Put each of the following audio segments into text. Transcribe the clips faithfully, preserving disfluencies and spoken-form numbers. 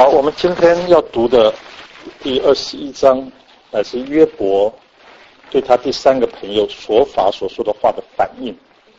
好，我们今天要读的第二十一章，乃是约伯对他第三个朋友所法所说的话的反应。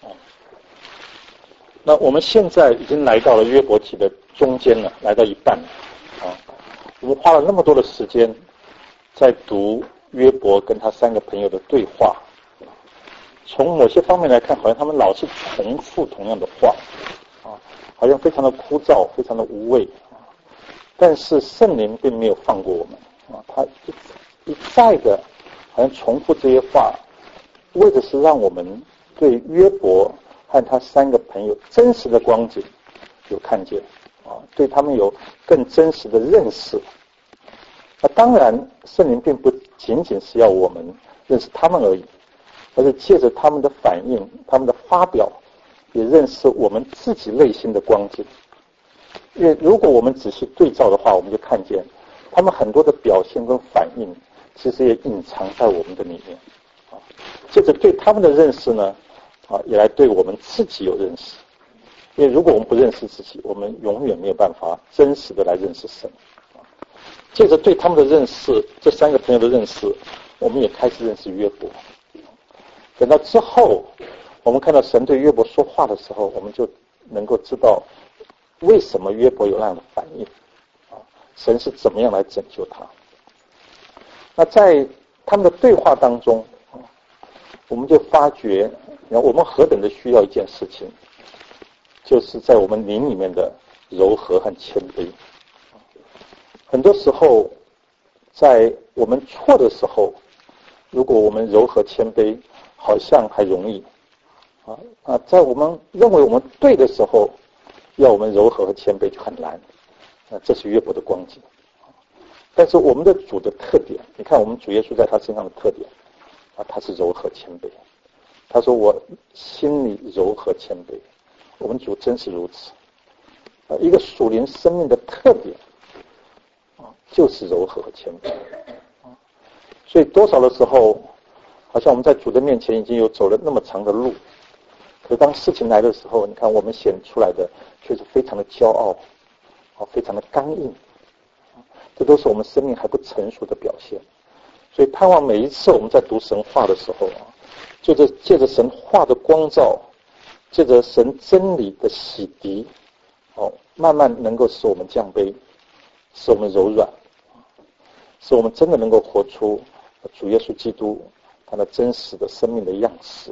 那我们现在已经来到了约伯记的中间了，来到一半了。啊，我们花了那么多的时间在读约伯跟他三个朋友的对话，从某些方面来看，好像他们老是重复同样的话，啊，好像非常的枯燥，非常的无味。但是圣灵并没有放过我们啊，他一一再的好像重复这些话，为的是让我们对约伯和他三个朋友真实的光景有看见啊，对他们有更真实的认识。那当然，圣灵并不仅仅是要我们认识他们而已，而是借着他们的反应、他们的发表，也认识我们自己内心的光景。因为如果我们仔细对照的话，我们就看见他们很多的表现跟反应，其实也隐藏在我们的里面。啊，借着对他们的认识呢，啊，也来对我们自己有认识。因为如果我们不认识自己，我们永远没有办法真实的来认识神。啊，借着对他们的认识，这三个朋友的认识，我们也开始认识约伯。等到之后，我们看到神对约伯说话的时候，我们就能够知道为什么约伯有那样的反应，啊，神是怎么样来拯救他。那在他们的对话当中，啊，我们就发觉，我们何等的需要一件事情，就是在我们灵里面的柔和和谦卑。很多时候，在我们错的时候，如果我们柔和谦卑，好像还容易，啊啊，在我们认为我们对的时候，要我们柔和和谦卑就很难，啊，这是约伯的光景。但是我们的主的特点，你看我们主耶稣在他身上的特点，啊，他是柔和谦卑。他说我心里柔和谦卑，我们主真是如此。啊，一个属灵生命的特点，啊，就是柔和和谦卑。啊，所以多少的时候，好像我们在主的面前已经有走了那么长的路。可是当事情来的时候，你看我们显出来的却是非常的骄傲，啊，非常的刚硬，这都是我们生命还不成熟的表现。所以盼望每一次我们在读神话的时候啊，就着借着神话的光照，借着神真理的洗涤，哦，慢慢能够使我们降卑，使我们柔软，使我们真的能够活出主耶稣基督他的真实的生命的样式。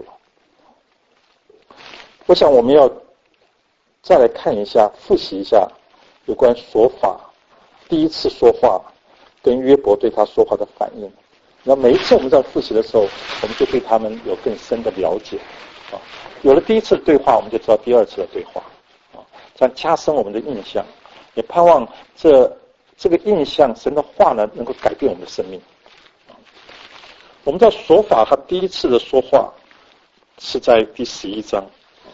我想我们要再来看一下，复习一下有关说法第一次说话跟约伯对他说话的反应。那每一次我们在复习的时候，我们就对他们有更深的了解啊。有了第一次的对话，我们就知道第二次的对话啊，这样加深我们的印象，也盼望这这个印象神的话呢，能够改变我们的生命。我们知道说法他第一次的说话是在第十一章。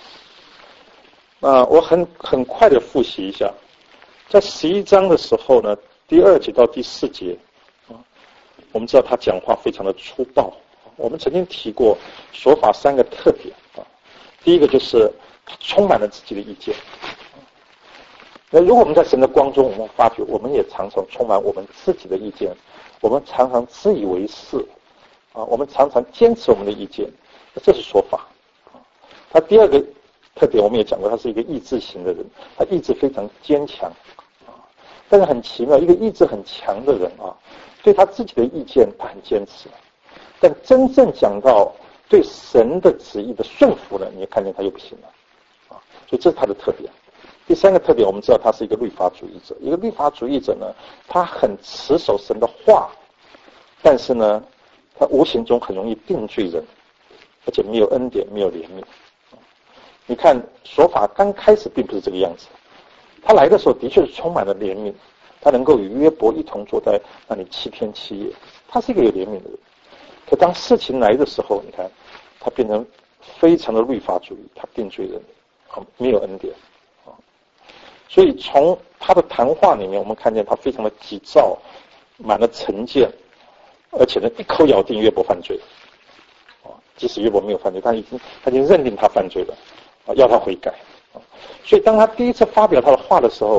那我很很快的复习一下，在十一章的时候呢，第二节到第四节，啊，我们知道他讲话非常的粗暴。我们曾经提过说法三个特点啊，第一个就是他充满了自己的意见。那如果我们在神的光中，我们发觉我们也常常充满我们自己的意见，我们常常自以为是啊，我们常常坚持我们的意见，这是说法。他第二个特点我们也讲过，他是一个意志型的人，他意志非常坚强啊。但是很奇妙，一个意志很强的人啊，对他自己的意见他很坚持，但真正讲到对神的旨意的顺服呢，你也看见他又不行了啊。所以这是他的特点。第三个特点，我们知道他是一个律法主义者。一个律法主义者呢，他很持守神的话，但是呢，他无形中很容易定罪人，而且没有恩典，没有怜悯。你看说法刚开始并不是这个样子，他来的时候的确是充满了怜悯，他能够与约伯一同坐在那里七天七夜，他是一个有怜悯的人。可当事情来的时候，你看他变成非常的律法主义，他定罪人，没有恩典。所以从他的谈话里面，我们看见他非常的急躁，满了成见，而且呢一口咬定约伯犯罪。即使约伯没有犯罪，他已经他已经认定他犯罪了，要他悔改。所以当他第一次发表他的话的时候，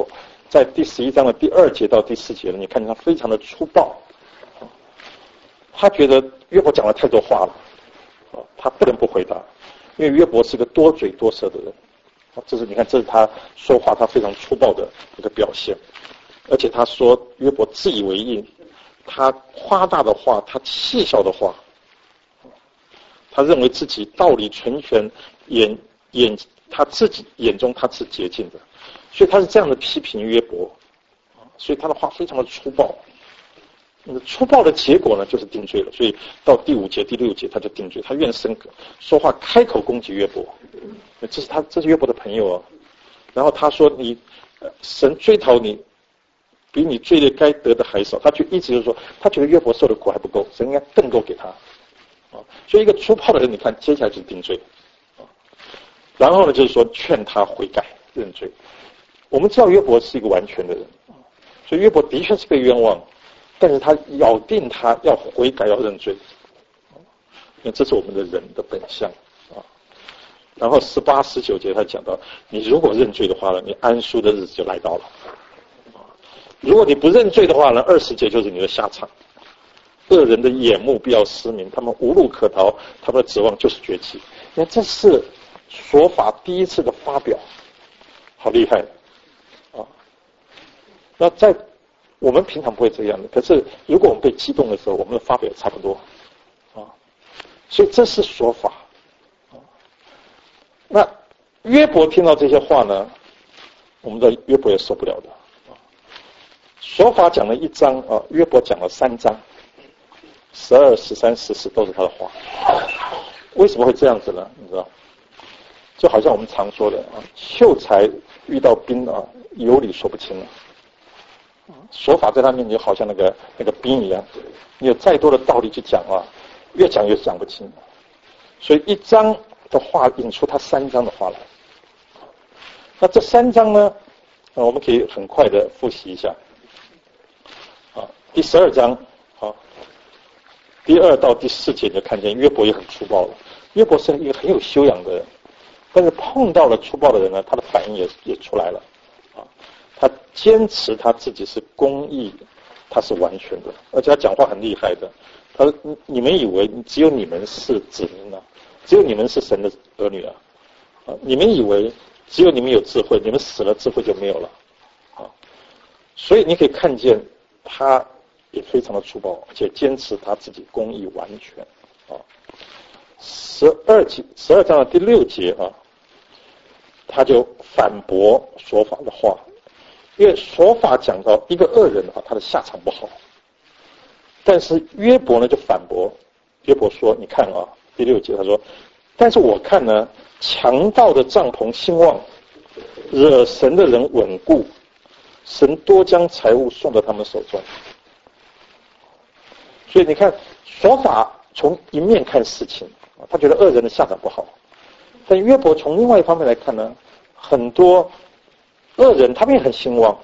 在第十一章的第二节到第四节呢，你看他非常的粗暴，他觉得约伯讲了太多话了，他不能不回答，因为约伯是个多嘴多舌的人，这是你看，这是他说话他非常粗暴的一个表现，而且他说约伯自以为意，他夸大的话，他戏笑的话，他认为自己道理全全，眼眼他自己眼中他是洁净的，所以他是这样的批评约伯，所以他的话非常的粗暴。粗暴的结果呢，就是定罪了。所以到第五节、第六节他就定罪，他怨声说话，开口攻击约伯。这是他，这是约伯的朋友哦。然后他说你，神追讨你，比你罪孽该得的还少。他就一直就说，他觉得约伯受的苦还不够，神应该更多给他。啊，所以一个粗暴的人，你看接下来就是定罪。啊，然后呢，就是说劝他悔改认罪。我们知道约伯是一个完全的人，所以约伯的确是被冤枉。但是他咬定他要悔改，要认罪，因为这是我们的人的本相啊。然后十八、十九节他讲到，你如果认罪的话呢，你安舒的日子就来到了；如果你不认罪的话呢，二十节就是你的下场。恶人的眼目必要失明，他们无路可逃，他们的指望就是绝迹。因为这是说法第一次的发表，好厉害啊！那在我们平常不会这样的，可是如果我们被激动的时候，我们的发表差不多啊，所以这是说法啊。那约伯听到这些话呢，我们的约伯也受不了的啊。说法讲了一章啊，约伯讲了三章，十二、十三、十四都是他的话。为什么会这样子呢？你知道，就好像我们常说的啊，秀才遇到兵啊，有理说不清了。说法在他面前就好像那个那个兵一样，你有再多的道理去讲啊，越讲越讲不清。所以一章的话引出他三章的话来。那这三章呢，我们可以很快的复习一下。啊，第十二章，啊，第二到第四节你就看见约伯也很粗暴了。约伯是一个很有修养的人，但是碰到了粗暴的人呢，他的反应也也出来了。他坚持他自己是公义，他是完全的，而且他讲话很厉害的。他说：“你们以为只有你们是子民啊？只有你们是神的儿女啊？啊，你们以为只有你们有智慧，你们死了智慧就没有了啊？”所以你可以看见他也非常的粗暴，而且坚持他自己公义完全啊。十二节十二章的第六节啊，他就反驳说法的话。因为说法讲到一个恶人的话，他的下场不好。但是约伯呢就反驳，约伯说：“你看啊，第六节他说，但是我看呢，强盗的帐篷兴旺，惹神的人稳固，神多将财物送到他们手中。”所以你看，说法从一面看事情，他觉得恶人的下场不好。但约伯从另外一方面来看呢，很多恶人他们也很兴旺，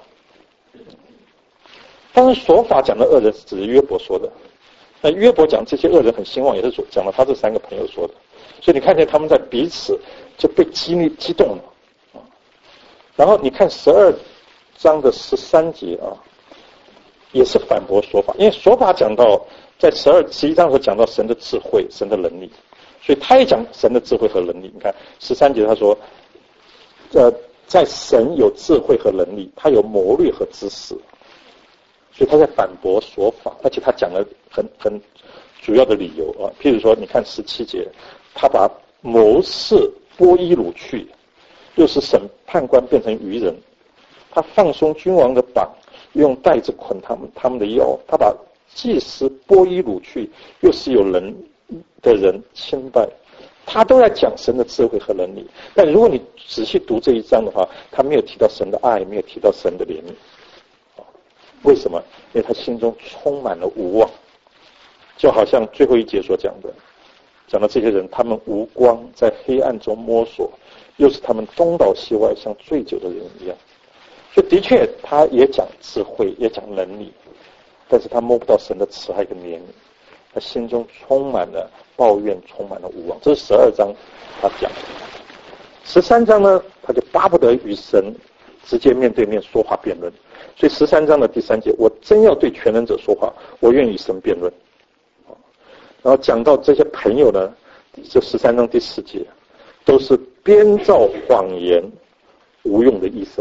当然说法讲的恶人是指约伯说的，那约伯讲这些恶人很兴旺，也是讲了他这三个朋友说的，所以你看见他们在彼此就被激励激动了啊。然后你看十二章的十三节啊，也是反驳说法，因为说法讲到在十二十一章的时候讲到神的智慧、神的能力，所以他也讲神的智慧和能力。你看十三节他说，呃。在神有智慧和能力，他有谋略和知识，所以他在反驳说法，而且他讲了很很主要的理由啊。譬如说，你看十七节，他把谋士剥衣掳去，又使审判官变成愚人；他放松君王的绑，用带子捆他们他们的腰；他把祭司剥衣掳去，又使有人的人清拜。他都在讲神的智慧和能力，但如果你仔细读这一章的话，他没有提到神的爱，没有提到神的怜悯。为什么？因为他心中充满了无望，就好像最后一节所讲的，讲到这些人，他们无光，在黑暗中摸索，又是他们东倒西歪，像醉酒的人一样。所以的确，他也讲智慧，也讲能力，但是他摸不到神的慈爱跟怜悯。他心中充满了抱怨，充满了无望。这是十二章他讲的。十三章呢，他就巴不得与神直接面对面说话辩论。所以十三章的第三节，我真要对全能者说话，我愿与神辩论。然后讲到这些朋友呢，这十三章第四节，都是编造谎言无用的医生。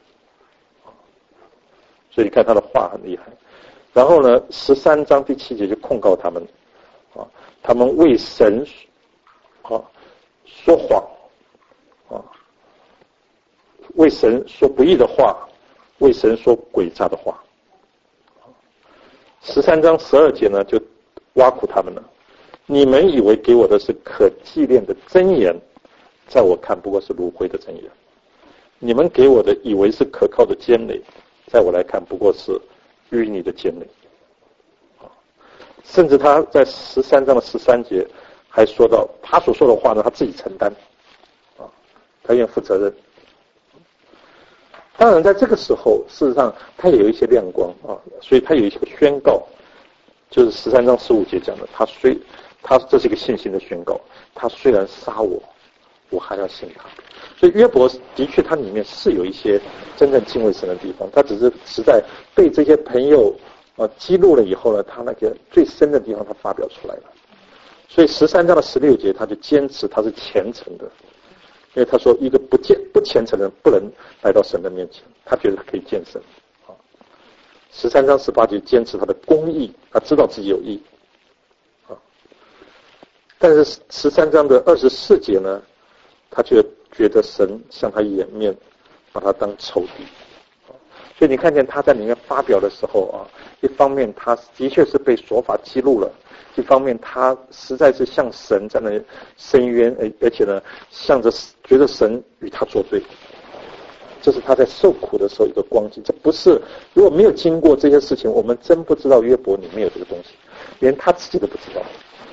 所以你看他的话很厉害。然后呢，十三章第七节就控告他们，啊，他们为神啊说谎，啊，为神说不义的话，为神说诡诈的话。十三章十二节呢，就挖苦他们了。你们以为给我的是可纪念的真言，在我看不过是芦荟的真言；你们给我的以为是可靠的坚垒，在我来看不过是淤泥的坚垒。甚至他在十三章的十三节还说到，他所说的话呢，他自己承担，啊，他愿负责任。当然，在这个时候，事实上他也有一些亮光啊，所以他有一些宣告，就是十三章十五节讲的，他虽他这是一个信心的宣告，他虽然杀我，我还要信他。所以约伯的确他里面是有一些真正敬畏神的地方，他只是实在被这些朋友啊激怒了以后呢，他那个最深的地方他发表出来了。所以十三章的十六节他就坚持他是虔诚的，因为他说一个不虔不虔诚的人不能来到神的面前，他觉得他可以见神。啊，十三章十八节坚持他的公义，他知道自己有义。啊，但是十三章的二十四节呢，他就觉得神向他掩面，把他当仇敌。所以你看见他在里面发表的时候啊，一方面他的确是被说法激怒了，一方面他实在是向神在那伸冤，而且呢，向着觉得神与他作对。这是他在受苦的时候一个光景。这不是如果没有经过这些事情，我们真不知道约伯里面有这个东西，连他自己都不知道。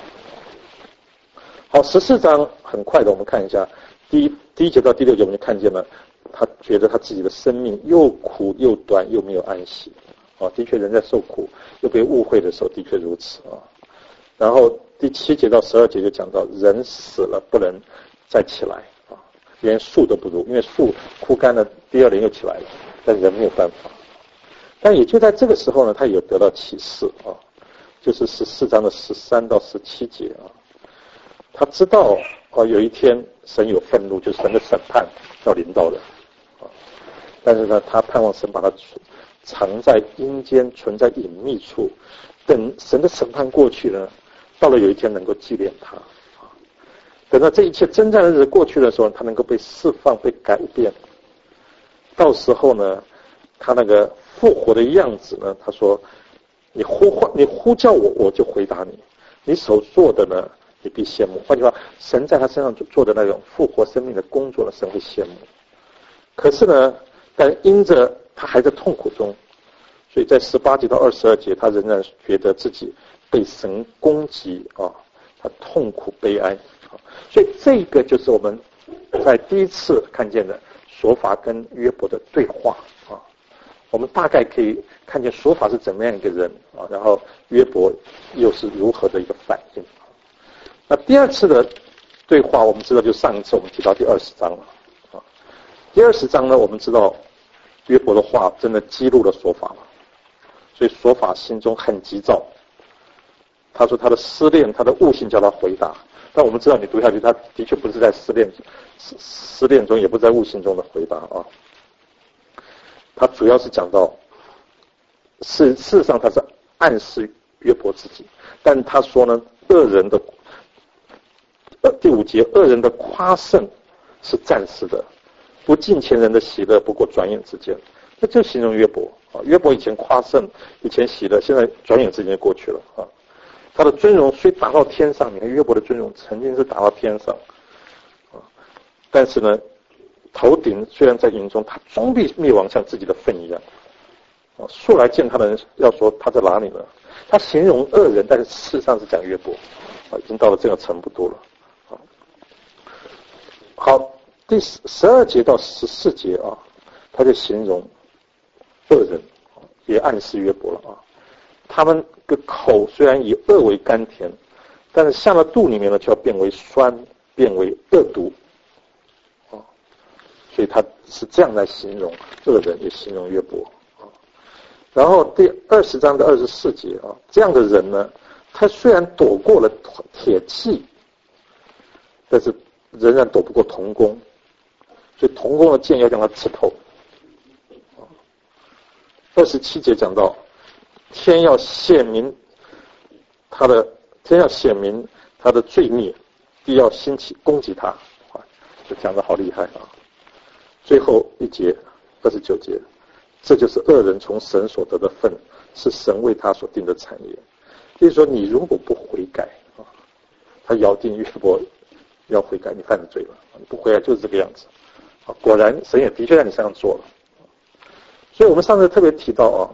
好，十四章很快的，我们看一下第一第一节到第六节，我们就看见了。他觉得他自己的生命又苦又短又没有安息，啊，的确人在受苦又被误会的时候的确如此啊。然后第七节到十二节就讲到人死了不能再起来啊，连树都不如，因为树枯干了，第二年又起来了，但人没有办法。但也就在这个时候呢，他有得到启示啊，就是十四章的十三到十七节啊，他知道啊有一天神有愤怒，就是神的审判要临到了。但是呢，他盼望神把他藏在阴间，存在隐秘处，等神的审判过去了，到了有一天能够纪念他。等到这一切征战的日子过去的时候，他能够被释放、被改变。到时候呢，他那个复活的样子呢，他说：“你呼唤，你呼叫我，我就回答你。你所做的呢，你必羡慕。”换句话，神在他身上做的那种复活生命的工作呢，神会羡慕。可是呢，但因着他还在痛苦中，所以在十八节到二十二节，他仍然觉得自己被神攻击啊，他痛苦悲哀啊。所以这个就是我们在第一次看见的说法跟约伯的对话啊。我们大概可以看见说法是怎么样一个人啊，然后约伯又是如何的一个反应。那第二次的对话，我们知道就上一次我们提到第二十章了啊。第二十章呢，我们知道约伯的话真的激怒了说法了，所以说法心中很急躁。他说他的失恋，他的悟性叫他回答，但我们知道你读下去，他的确不是在失恋失失恋中，也不是在悟性中的回答啊。他主要是讲到事事实上他是暗示约伯自己，但他说呢，恶人的第五节，恶人的夸胜是暂时的，不敬虔人的喜乐不过转眼之间。那就形容约伯啊，约伯以前夸胜，以前喜乐，现在转眼之间就过去了啊。他的尊荣虽达到天上，你看约伯的尊荣曾经是达到天上啊，但是呢，头顶虽然在云中，他终必灭亡，像自己的粪一样啊。素来见他的人要说他在哪里呢？他形容恶人，但是事实上是讲约伯啊，已经到了这个程度了啊。好，第十二节到十四节啊，他就形容恶人，也暗示约伯了啊。他们的口虽然以恶为甘甜，但是下了肚里面呢，就要变为酸，变为恶毒啊。 所以他是这样来形容恶人，也形容约伯。然后第二十章的二十四节啊，这样的人呢，他虽然躲过了铁器，但是仍然躲不过铜弓，所以铜弓的剑要将他刺透。二十七节讲到，天要显明他的天要显明他的罪孽，必要兴起攻击他，就讲得好厉害啊！最后一节二十九节，这就是恶人从神所得的份，是神为他所定的产业。就是说，你如果不悔改啊，他咬定约伯要悔改，你犯了罪了，你不悔改就是这个样子啊！果然，神也的确在你身上做了。所以我们上次特别提到啊，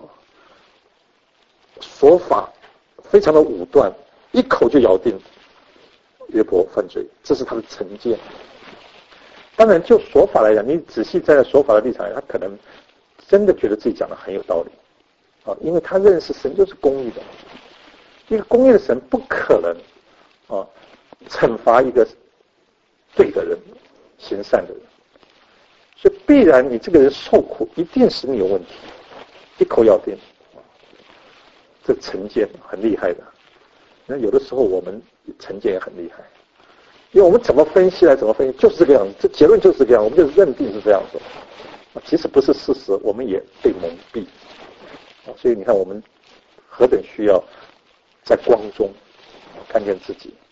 说法非常的武断，一口就咬定约伯犯罪，这是他的成见。当然，就说法来讲，你仔细站在说法的立场来，他可能真的觉得自己讲的很有道理啊，因为他认识神就是公义的，一个公义的神不可能啊惩罚一个对的人、行善的人，所以必然你这个人受苦，一定是你有问题，一口咬定，这成见很厉害的。那有的时候我们成见也很厉害。因为我们怎么分析来怎么分析，就是这个样子，这结论就是这个样，我们就认定是这样子。其实不是事实，我们也被蒙蔽。所以你看，我们何等需要在光中看见自己。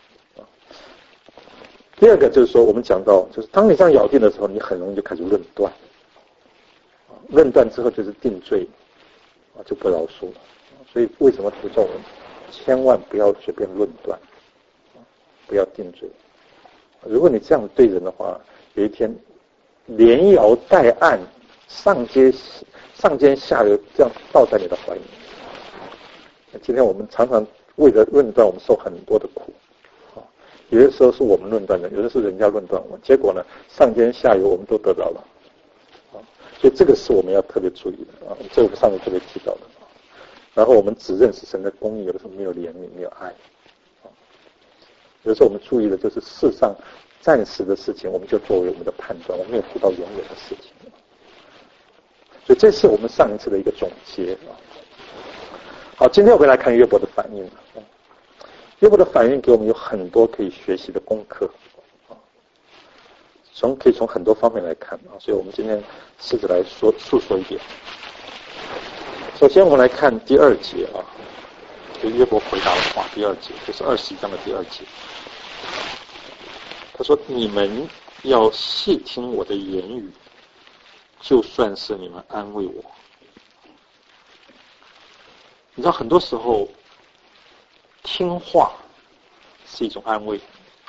第二个就是说，我们讲到，就是当你这样咬定的时候，你很容易就开始论断。论断之后就是定罪，就不饶恕了。所以为什么读咒文，千万不要随便论断，不要定罪。如果你这样对人的话，有一天连摇带按，上街上尖下流，这样倒在你的怀里。今天我们常常为了论断，我们受很多的苦。有的时候是我们论断人，有的是人家论断我们，结果呢，上尖下游我们都得到了。所以这个是我们要特别注意的啊，这我们上面特别提到的。然后我们只认识神的公义，有的时候没有怜悯，没有爱。有时候我们注意的就是世上暂时的事情，我们就作为我们的判断，我们没有读到永远的事情。所以这是我们上一次的一个总结啊。好，今天我们来看约伯的反应。约伯的反应给我们有很多可以学习的功课，从可以从很多方面来看啊。所以我们今天试着来说述说一点。首先我们来看第二节啊。就约伯回答的话，第二节就是二十一章的第二节。他说：“你们要细听我的言语，就算是你们安慰我。”你知道，很多时候听话是一种安慰，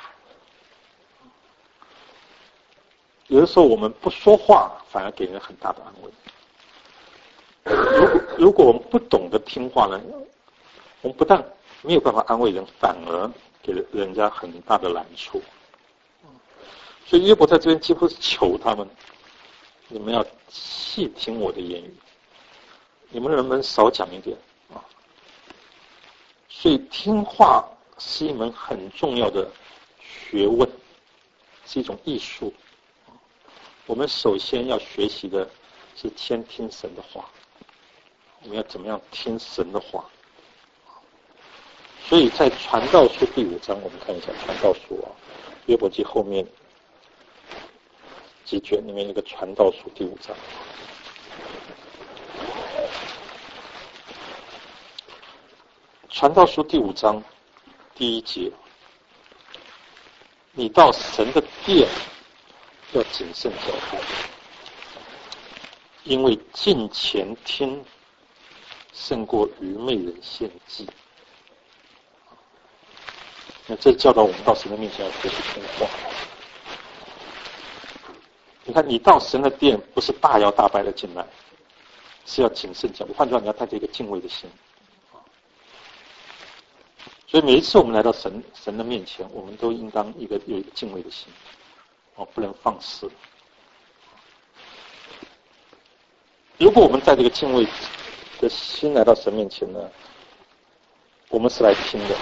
有的时候我们不说话，反而给人很大的安慰。如果如果我们不懂得听话呢？我们不但没有办法安慰人，反而给人家很大的难处。所以约伯在这边几乎是求他们，你们要细听我的言语，你们能不能少讲一点啊？所以听话是一门很重要的学问，是一种艺术。我们首先要学习的是先听神的话，我们要怎么样听神的话。所以在传道书第五章，我们看一下传道书啊，约伯记后面几卷里面有个传道书第五章。传道书第五章第一节，你到神的殿要谨慎脚步，因为近前听胜过愚昧人献祭。那这教导我们到神的面前要学习听话。你看，你到神的殿不是大摇大摆的进来，是要谨慎脚步。换句话，你要带着一个敬畏的心。所以每一次我们来到神神的面前，我们都应当一个有一个敬畏的心，哦，不能放肆。如果我们带这个敬畏的心来到神面前呢，我们是来听的。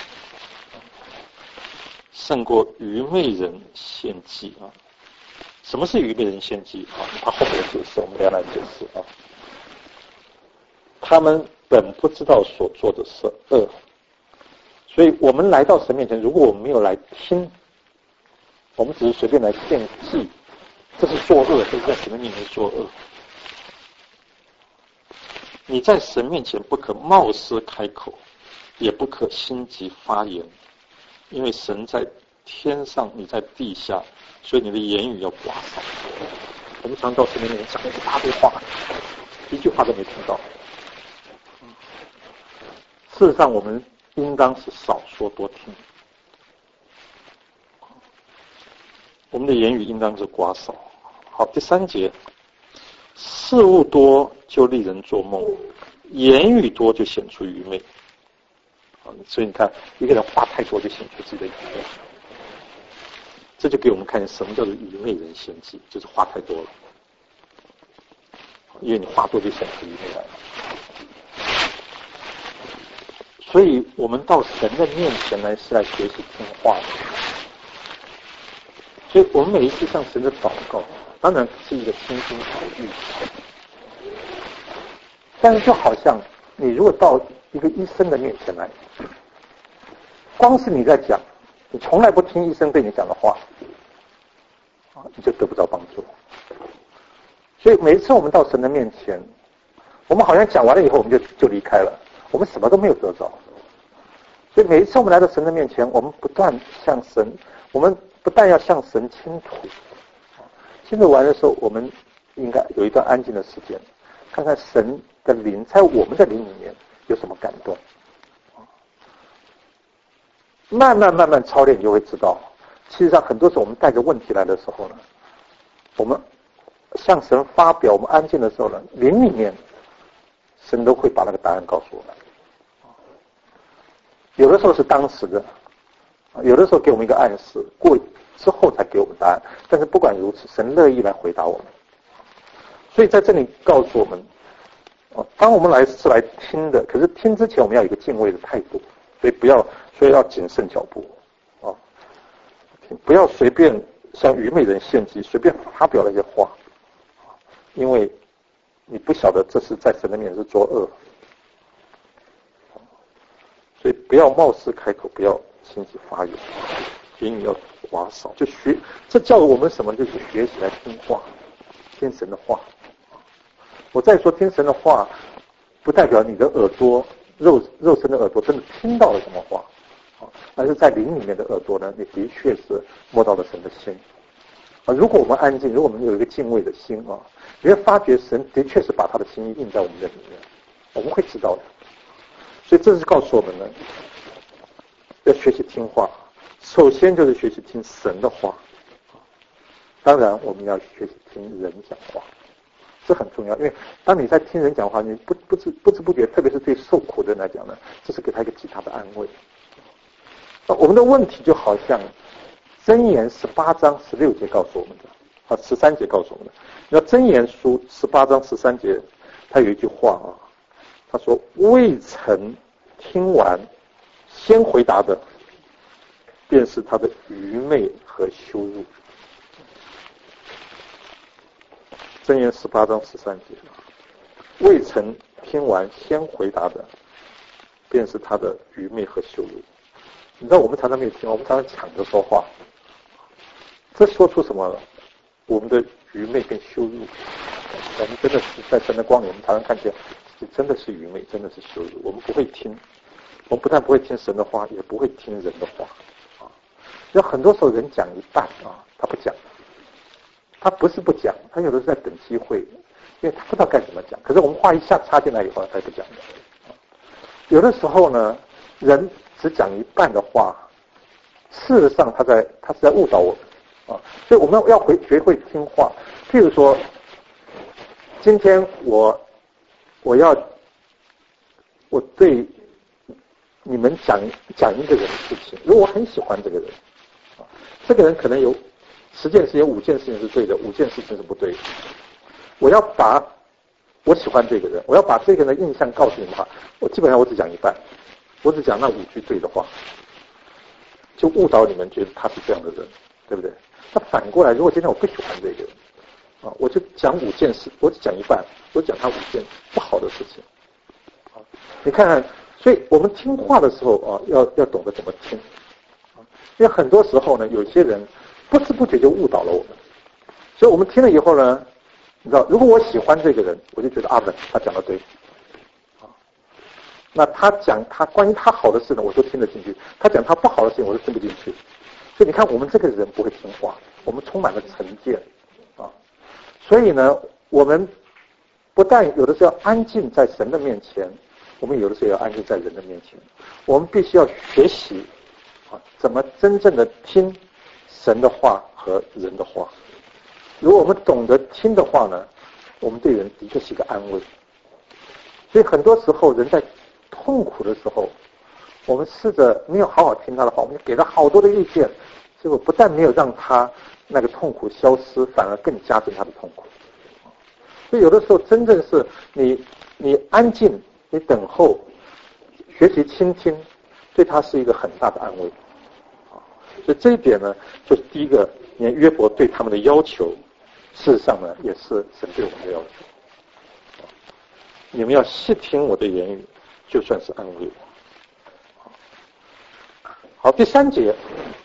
胜过愚昧人献祭啊！ 什么是愚昧人献祭啊？他后面的解释我们等一下来解释啊。他们本不知道所做的是恶，所以我们来到神面前，如果我们没有来听，我们只是随便来献祭，这是作恶，这是在神的面前作恶。你在神面前不可冒失开口，也不可心急发言，因为神在天上，你在地下，所以你的言语要寡少。我们常到神面前讲一大堆话，一句话都没听到。事实上，我们应当是少说多听。我们的言语应当是寡少。好，第三节，事物多就令人做梦，言语多就显出愚昧。所以你看，一个人话太多就显出自己的愚昧，这就给我们看见什么叫做愚昧人献祭，就是话太多了。因为你话多就显出愚昧来了。所以我们到神的面前来是来学习听话的。所以我们每一次向神的祷告，当然是一个倾心吐意，但是就好像你如果到一个医生的面前来，光是你在讲，你从来不听医生对你讲的话，你就得不到帮助。所以每一次我们到神的面前，我们好像讲完了以后我们就就离开了，我们什么都没有得着。所以每一次我们来到神的面前，我们不断向神，我们不但要向神倾吐，倾吐完的时候，我们应该有一段安静的时间，看看神的灵在我们的灵里面有什么感动。慢慢慢慢操练，你就会知道，其实上很多时候我们带着问题来的时候呢，我们向神发表，我们安静的时候呢，灵里面神都会把那个答案告诉我们。有的时候是当时的，有的时候给我们一个暗示，过之后才给我们答案。但是不管如此，神乐意来回答我们。所以在这里告诉我们，当我们来是来听的，可是听之前我们要有一个敬畏的态度，所以不要，所以要谨慎脚步啊，不要随便向愚昧人献祭，随便发表那些话，因为你不晓得这是在神的面前是作恶。所以不要冒失开口，不要轻易发言，言语要寡少。就学，这叫我们什么？就是学习来听话，听神的话。我再说听神的话，不代表你的耳朵肉肉身的耳朵真的听到了什么话，而是在灵里面的耳朵呢，你的确是摸到了神的心。啊，如果我们安静，如果我们有一个敬畏的心啊，你会发觉神的确是把他的心意印在我们的里面，我们会知道的。所以这是告诉我们呢，要学习听话。首先就是学习听神的话，当然我们要学习听人讲话，这很重要。因为当你在听人讲话，你不不知不知不觉，特别是对受苦的人来讲呢，这是给他一个极大的安慰。那我们的问题就好像箴言十八章十六节告诉我们的，啊十三节告诉我们的。那箴言书十八章十三节，他有一句话啊。他说：“未曾听完，先回答的，便是他的愚昧和羞辱。”箴言十八章十三节，未曾听完先回答的，便是他的愚昧和羞辱。你知道我们常常没有听，我们常常抢着说话，这说出什么了？我们的愚昧跟羞辱。我们真的是在神的光里，我们常常看见。真的是愚昧，真的是羞辱。我们不会听，我们不但不会听神的话，也不会听人的话啊。有很多时候人讲一半啊，他不讲，他不是不讲，他有的是在等机会，因为他不知道该怎么讲。可是我们话一下插进来以后，他也不讲的。有的时候呢，人只讲一半的话，事实上他在他是在误导我们啊。所以我们要回学会听话。譬如说，今天我。我要，我对你们讲讲一个人的事情。如果我很喜欢这个人，啊，这个人可能有十件事情，有五件事情是对的，五件事情是不对的。我要把我喜欢这个人，我要把这个人的印象告诉你们哈。我基本上我只讲一半，我只讲那五句对的话，就误导你们觉得他是这样的人，对不对？ 那反过来，如果今天我不喜欢这个人，啊，我就讲五件事，我只讲一半，我讲他五件不好的事情。啊，你看看，所以我们听话的时候啊，要要懂得怎么听。啊，因为很多时候呢，有些人不知不觉就误导了我们。所以我们听了以后呢，你知道，如果我喜欢这个人，我就觉得阿门，他讲的对。啊，那他讲他关于他好的事呢，我都听得进去；他讲他不好的事情，我都听不进去。所以你看，我们这个人不会听话，我们充满了成见。啊，所以呢，我们不但有的时候要安静在神的面前，我们有的时候要安静在人的面前。我们必须要学习啊，怎么真正的听神的话和人的话。如果我们懂得听的话呢，我们对人的确是一个安慰。所以很多时候人在痛苦的时候，我们试着没有好好听他的话，我们给了好多的意见，结果不但没有让他那个痛苦消失，反而更加重他的痛苦。所以有的时候真正是你你安静，你等候，学习倾听，对他是一个很大的安慰。所以这一点呢，就是第一个，你看约伯对他们的要求，事实上呢，也是神对我们的要求。你们要细听我的言语，就算是安慰我。好，第三节，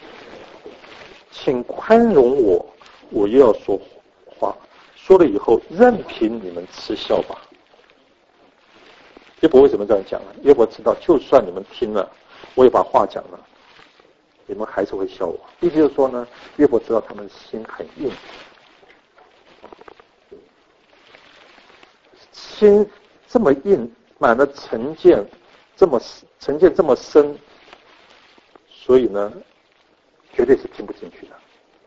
请宽容我，我又要说话，说了以后，任凭你们嗤笑吧。约伯为什么这样讲呢？约伯知道，就算你们听了，我也把话讲了，你们还是会笑我。意思就是说呢，约伯知道他们的心很硬，心这么硬，满了成见，这么成见这么深，所以呢，绝对是听不进去的。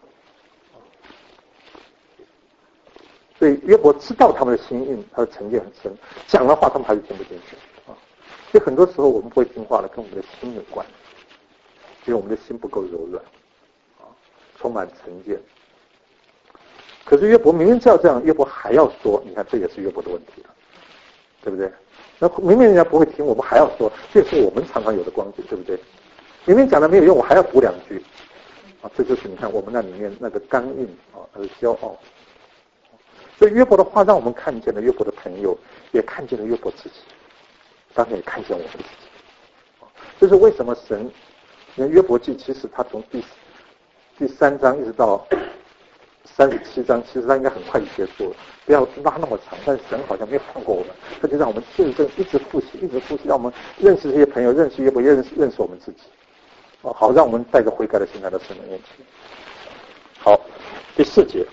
所以约伯知道他们的心硬，他的成见很深，讲的话他们还是听不进去啊。所以很多时候我们不会听话的，跟我们的心有关，因为我们的心不够柔软啊，充满成见。可是约伯明明知道这样，约伯还要说，你看这也是约伯的问题了，对不对？那明明人家不会听，我们还要说，这是我们常常有的光景，对不对？明明讲的没有用，我还要补两句啊，这就是你看我们那里面那个刚硬啊，那个骄傲。所以约伯的话让我们看见了约伯的朋友，也看见了约伯自己，当然也看见我们自己。这是为什么神，你看约伯记其实他从第第三章一直到三十七章，其实他应该很快就结束了，不要拉那么长。但是神好像没有放过我们，他就让我们见证，一直复习，一直复习，让我们认识这些朋友，认识约伯，也认识认识我们自己，好让我们带着悔改的心来到神的面前。好，第四节。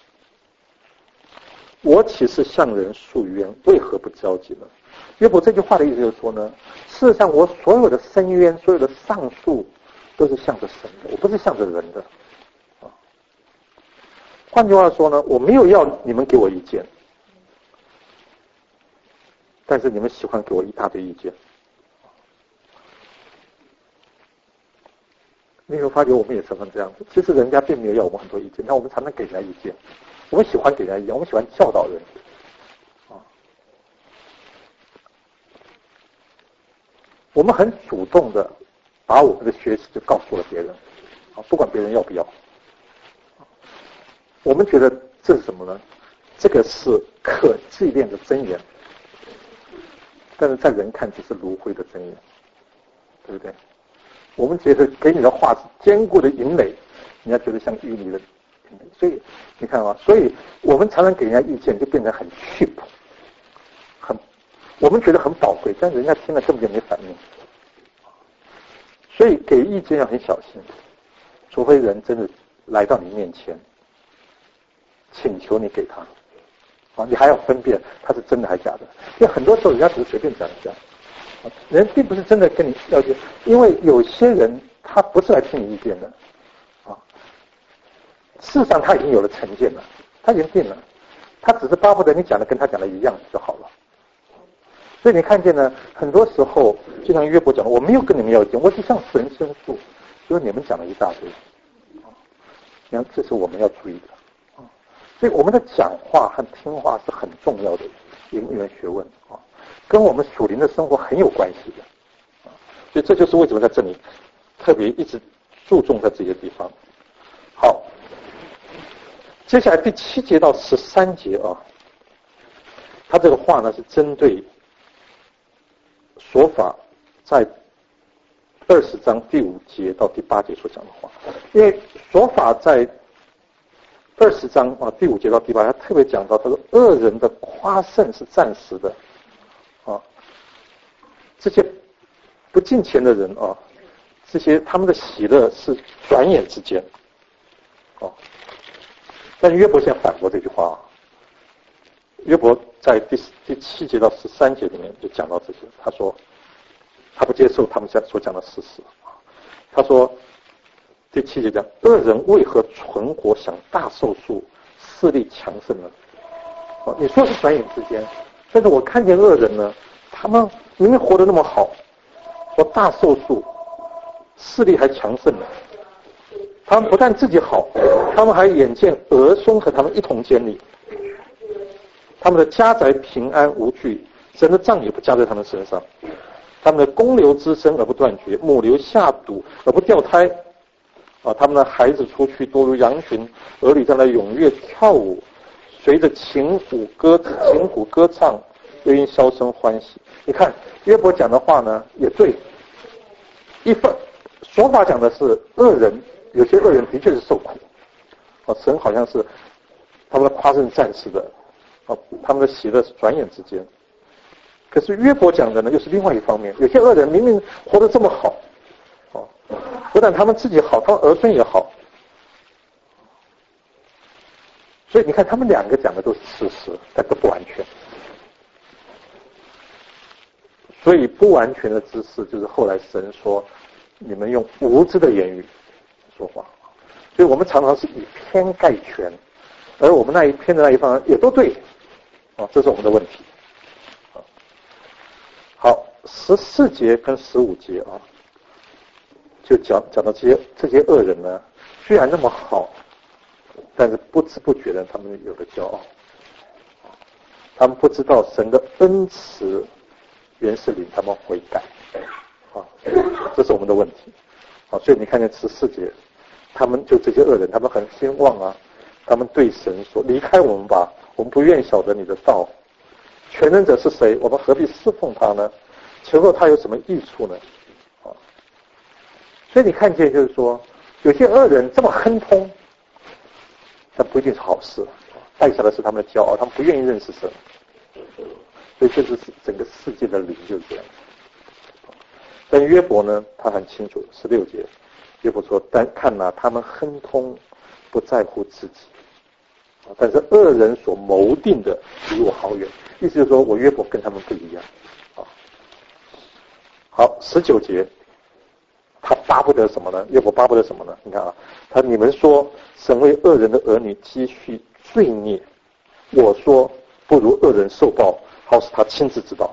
我岂是向人诉冤，为何不交集呢？约伯这句话的意思就是说呢，事实上我所有的申冤，所有的上诉，都是向着神的，我不是向着人的。啊，换句话说呢，我没有要你们给我意见，但是你们喜欢给我一大堆意见。你有没有发觉我们也常常这样子？其实人家并没有要我们很多意见，但我们常常给人家意见。我们喜欢给人家意见，我们喜欢教导人，啊，我们很主动的把我们的学习就告诉了别人，啊，不管别人要不要，我们觉得这是什么呢？这个是可纪念的真言，但是在人看只是炉灰的真言，对不对？我们觉得给你的话是坚固的营垒，人家觉得像淤泥的。所以你看啊，所以我们常常给人家意见就变得很 cheap， 很我们觉得很宝贵，但人家听了根本就没反应。所以给意见要很小心，除非人真的来到你面前，请求你给他，啊，你还要分辨他是真的还是假的。因为很多时候人家只是随便讲一讲，人并不是真的跟你要求，因为有些人他不是来听你意见的。事实上他已经有了成见了，他已经定了，他只是巴不得你讲的跟他讲的一样就好了。所以你看见呢，很多时候就像约伯讲的，我没有跟你们要意见，我只向神申诉，就是你们讲了一大堆。你看，这是我们要注意的。所以我们的讲话和听话是很重要的一门学问啊，跟我们属灵的生活很有关系的。所以这就是为什么在这里特别一直注重在这些地方。好， 接下来第七节到十三节啊，他这个话呢是针对说法在二十章第五节到第八节所讲的话，因为说法在二十章啊第五节到第八，他特别讲到，他说恶人的夸胜是暂时的啊，这些不敬虔的人啊，这些他们的喜乐是转眼之间啊。但是约伯现在反驳这句话啊，约伯在第第七节到十三节里面就讲到这些，他说他不接受他们所讲的事实。他说第七节讲，恶人为何存活，想大寿数，势力强盛呢？哦，你说是转眼之间，但是我看见恶人呢，他们明明活得那么好，我大寿数，势力还强盛呢。他们不但自己好，他们还眼见儿孙和他们一同监理，他们的家宅平安无惧，神的杖也不加在他们身上，他们的公牛之声而不断绝，母牛下犊而不掉胎，啊，他们的孩子出去多如羊群，儿女在那踊跃跳舞，随着琴鼓歌琴鼓歌唱，又因箫声欢喜。你看约伯讲的话呢，也对，一份说法讲的是恶人。有些恶人的确是受苦，啊，神好像是他们的夸胜暂时的，啊，他们的喜乐是转眼之间。可是约伯讲的呢，又是另外一方面。有些恶人明明活得这么好，啊，不但他们自己好，他们儿孙也好。所以你看，他们两个讲的都是事实，但都不完全。所以不完全的知识，就是后来神说，你们用无知的言语说话，所以我们常常是以偏概全，而我们那一偏的那一方也都对，啊，这是我们的问题。好，十四节跟十五节啊，就讲讲到这些这些恶人呢，虽然那么好，但是不知不觉的他们有了骄傲，他们不知道神的恩慈原是领他们悔改，啊，这是我们的问题。啊，所以你看见十四节。他们就这些恶人，他们很兴旺啊！他们对神说：“离开我们吧，我们不愿晓得你的道。全能者是谁？我们何必侍奉他呢？求告他有什么益处呢？”啊！所以你看见就是说，有些恶人这么亨通，但不一定是好事，带下的是他们的骄傲，他们不愿意认识神。所以这是整个世界的灵就是这样。但约伯呢，他很清楚，十六节。约伯说：“但看哪、啊，他们亨通，不在乎自己，但是恶人所谋定的离我好远。”意思就是说我约伯跟他们不一样。啊，好，十九节，他巴不得什么呢？约伯巴不得什么呢？你看啊，他你们说神为恶人的儿女积蓄罪孽，我说不如恶人受报，好使他亲自知道。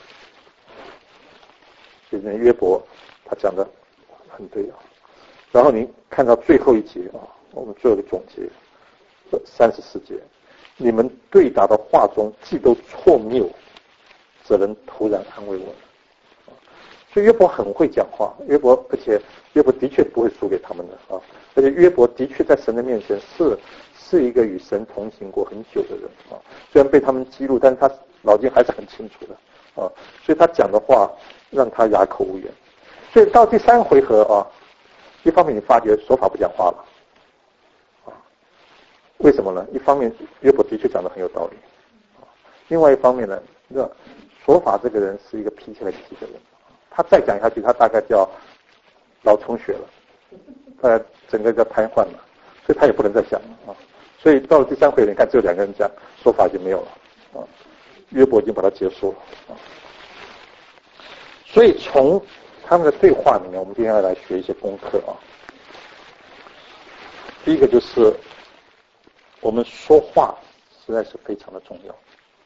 所以呢，约伯他讲的很对啊。然后你看到最后一节啊，我们做一个总结，三十四节，你们对答的话中既都错谬，只能突然安慰我。所以约伯很会讲话，约伯而且约伯的确不会输给他们的啊，而且约伯的确在神的面前是是一个与神同行过很久的人啊，虽然被他们激怒，但是他脑筋还是很清楚的啊，所以他讲的话让他哑口无言。所以到第三回合啊。一方面你发觉说法不讲话了，啊，为什么呢？一方面约伯的确讲得很有道理，啊，另外一方面呢，那说法这个人是一个脾气很急的人，他再讲下去，他大概就要脑充血了，大概整个就瘫痪了，所以他也不能再讲了啊。所以到了第三回合，你看只有两个人讲，说法已经没有了啊，约伯已经把它结束了啊。所以从他们的对话里面，我们今天要来学一些功课啊。第一个就是我们说话实在是非常的重要，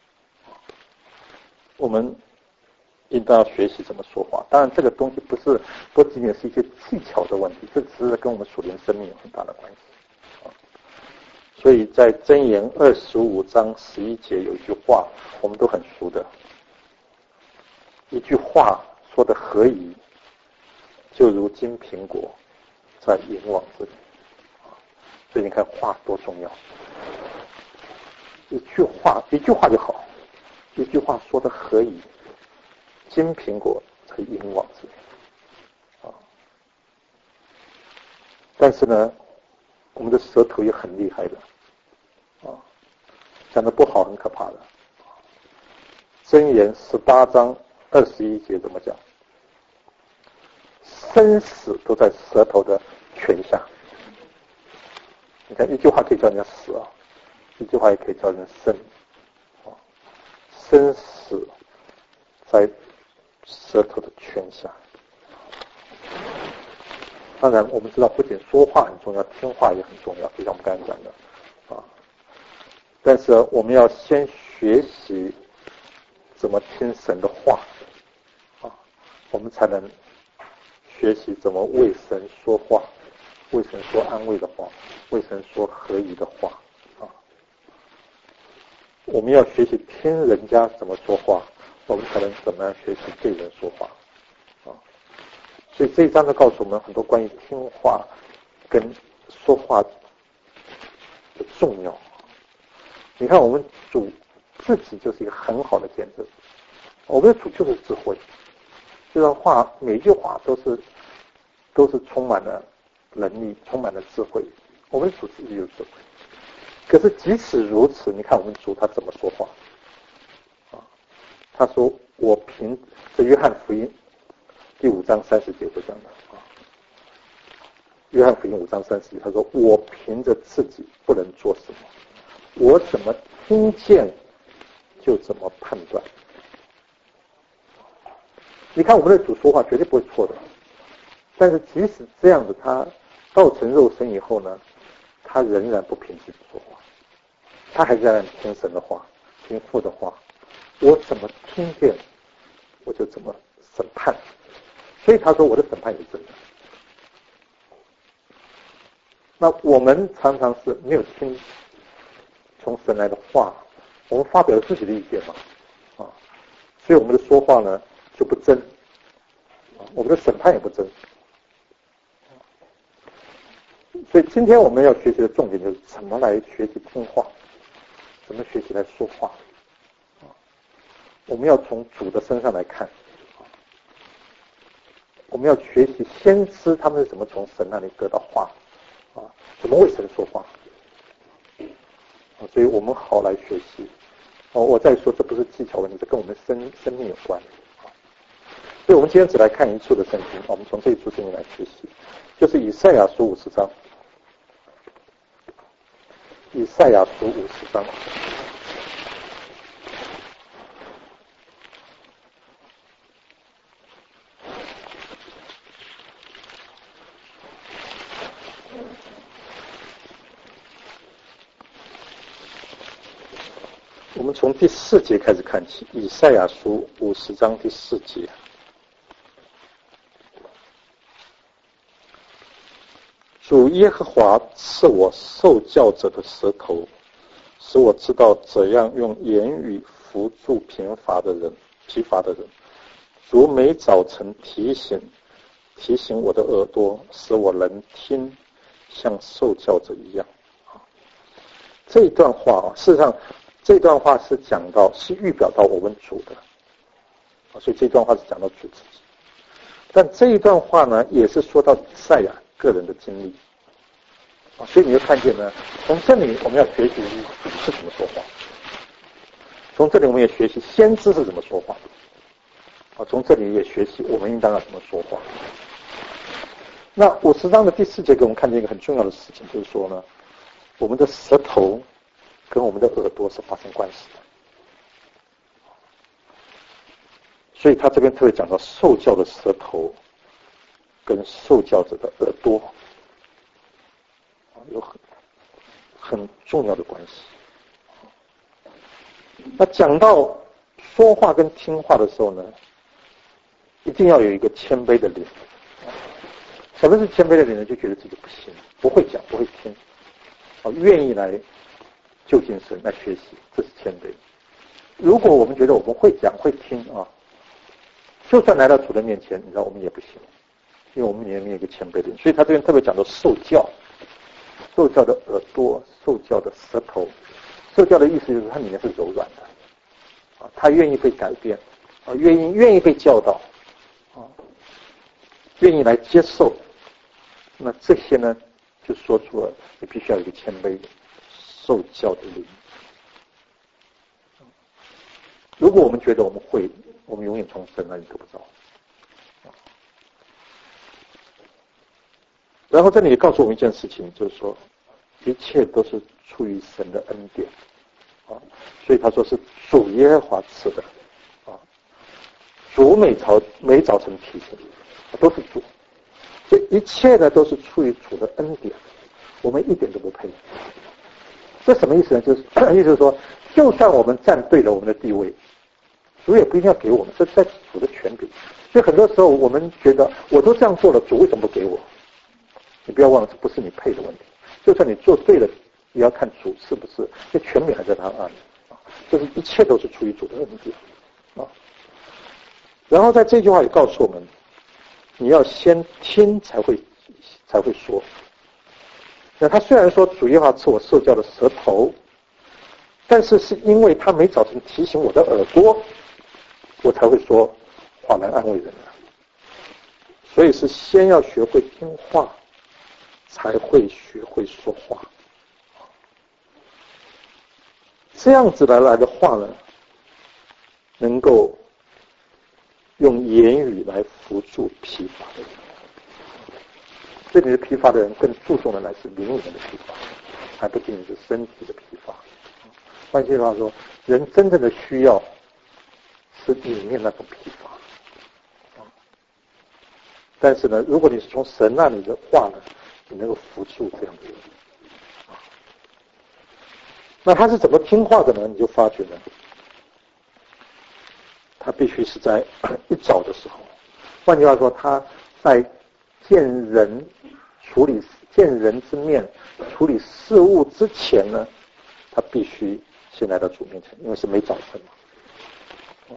我们应当要学习怎么说话。当然，这个东西不是不仅仅是一些技巧的问题，这只是跟我们属灵生命有很大的关系啊。所以在箴言二十五章十一节有一句话，我们都很熟的，一句话说的合宜，就如金苹果在银网这里。所以你看话多重要， 一句话，一句话就好，一句话说的何以金苹果才银网子啊！但是呢，我们的舌头也很厉害的啊，讲的不好很可怕的。箴言十八章二十一节怎么讲？生死都在舌头的权下。你看，一句话可以叫人家死啊，一句话也可以叫人生啊，生死在舌头的权下。当然，我们知道，不仅说话很重要，听话也很重要，就像我们刚才讲的啊。但是我们要先学习怎么听神的话啊，我们才能学习怎么为神说话，为神说安慰的话，为神说合宜的话啊。我们要学习听人家怎么说话，我们才能怎么样学习对人说话啊。所以这一章就告诉我们很多关于听话跟说话的重要。你看，我们主自己就是一个很好的见证，我们的主就是智慧，这段话每一句话都是都是充满了能力，充满了智慧。我们的主自己有智慧，可是即使如此，你看我们主他怎么说话啊？他说：“我凭这约翰福音第五章三十节就讲的啊，约翰福音五章三十节，他说：我凭着自己不能做什么，我怎么听见就怎么判断。”你看我们的主说话绝对不会错的，但是即使这样子，他道成肉身以后呢，他仍然不凭自己说话，他还在听神的话，听父的话。我怎么听见，我就怎么审判。所以他说我的审判也是真的。那我们常常是没有听从神来的话，我们发表了自己的意见嘛，啊，所以我们的说话呢就不真，啊，我们的审判也不真。所以今天我们要学习的重点就是怎么来学习听话，怎么学习来说话，啊，我们要从主的身上来看。我们要学习先知他们是怎么从神那里得到话啊，怎么为神说话啊，所以我们好来学习哦。我再说，这不是技巧问题，这跟我们生生命有关啊。所以我们今天只来看一处的圣经，我们从这一处圣经来学习，就是以赛亚书五十章。以赛亚书五十章。我们从第四节开始看起，以赛亚书五十章第四节。主耶和华赐我受教者的舌头，使我知道怎样用言语扶助贫乏的人，疲乏的人。主每早晨提醒提醒我的耳朵，使我能听，像受教者一样。这一段话，事实上这段话是讲到，是预表到我们主的，所以这段话是讲到主自己。但这一段话呢，也是说到以赛亚个人的经历，所以你会看见呢，从这里我们要学习主是怎么说话，从这里我们也学习先知是怎么说话，啊，从这里也学习我们应当要怎么说话。那五十章的第四节给我们看见一个很重要的事情，就是说呢，我们的舌头跟我们的耳朵是发生关系的，所以他这边特别讲到受教的舌头跟受教者的耳朵有很很重要的关系。那讲到说话跟听话的时候呢，一定要有一个谦卑的灵。什么是谦卑的灵呢？就觉得自己不行，不会讲，不会听，啊，愿意来就近神来学习，这是谦卑。如果我们觉得我们会讲会听啊，就算来到主的面前，你知道我们也不行，因为我们里面有一个谦卑的灵。所以他这边特别讲到受教，受教的耳朵，受教的舌头， 受教的意思就是它里面是柔软的，啊，他愿意被改变，啊，愿意愿意被教导，啊，愿意来接受。那这些呢，就说出了你必须要有一个谦卑受教的灵。如果我们觉得我们会，我们永远从神那里得不着。然后这里也告诉我们一件事情，就是说一切都是出于神的恩典啊，所以他说是主耶和华赐的啊，主每早每早晨提醒，都是主，这一切呢都是出于主的恩典，我们一点都不配。这什么意思呢？就是意思是说，就算我们站对了我们的地位，主也不一定要给我们，这在主的权柄。所以很多时候我们觉得我都这样做了，主为什么不给我？你不要忘了，这不是你配的问题。就算你做对了，也要看主是不是，这权柄还在他那里啊。就是一切都是出于主的恩典啊。然后在这句话也告诉我们，你要先听才会才会说。那他虽然说主耶和华赐我受教的舌头，但是是因为他每早晨提醒我的耳朵，我才会说话来安慰人的。所以是先要学会听话，才会学会说话。这样子来来的话呢，能够用言语来扶助疲乏的人。这里的疲乏的人更注重的乃是灵魂的疲乏，还不仅仅是身体的疲乏。换句话说，人真正的需要是里面那种疲乏。但是呢，如果你是从神那里的话呢，你能够扶助这样的人。那他是怎么听话的呢？你就发觉呢，他必须是在一早的时候，换句话说，他在见人处理见人之面处理事物之前呢，他必须先来到主面前，因为是每早晨嘛。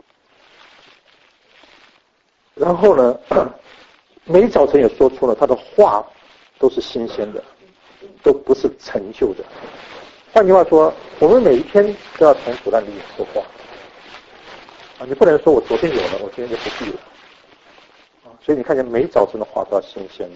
然后呢，每早晨也说出了他的话都是新鲜的，都不是陈旧的。换句话说，我们每一天都要从主那里说话啊！你不能说我昨天有了，我今天就不必了啊！所以你看见每早晨的话都要新鲜的，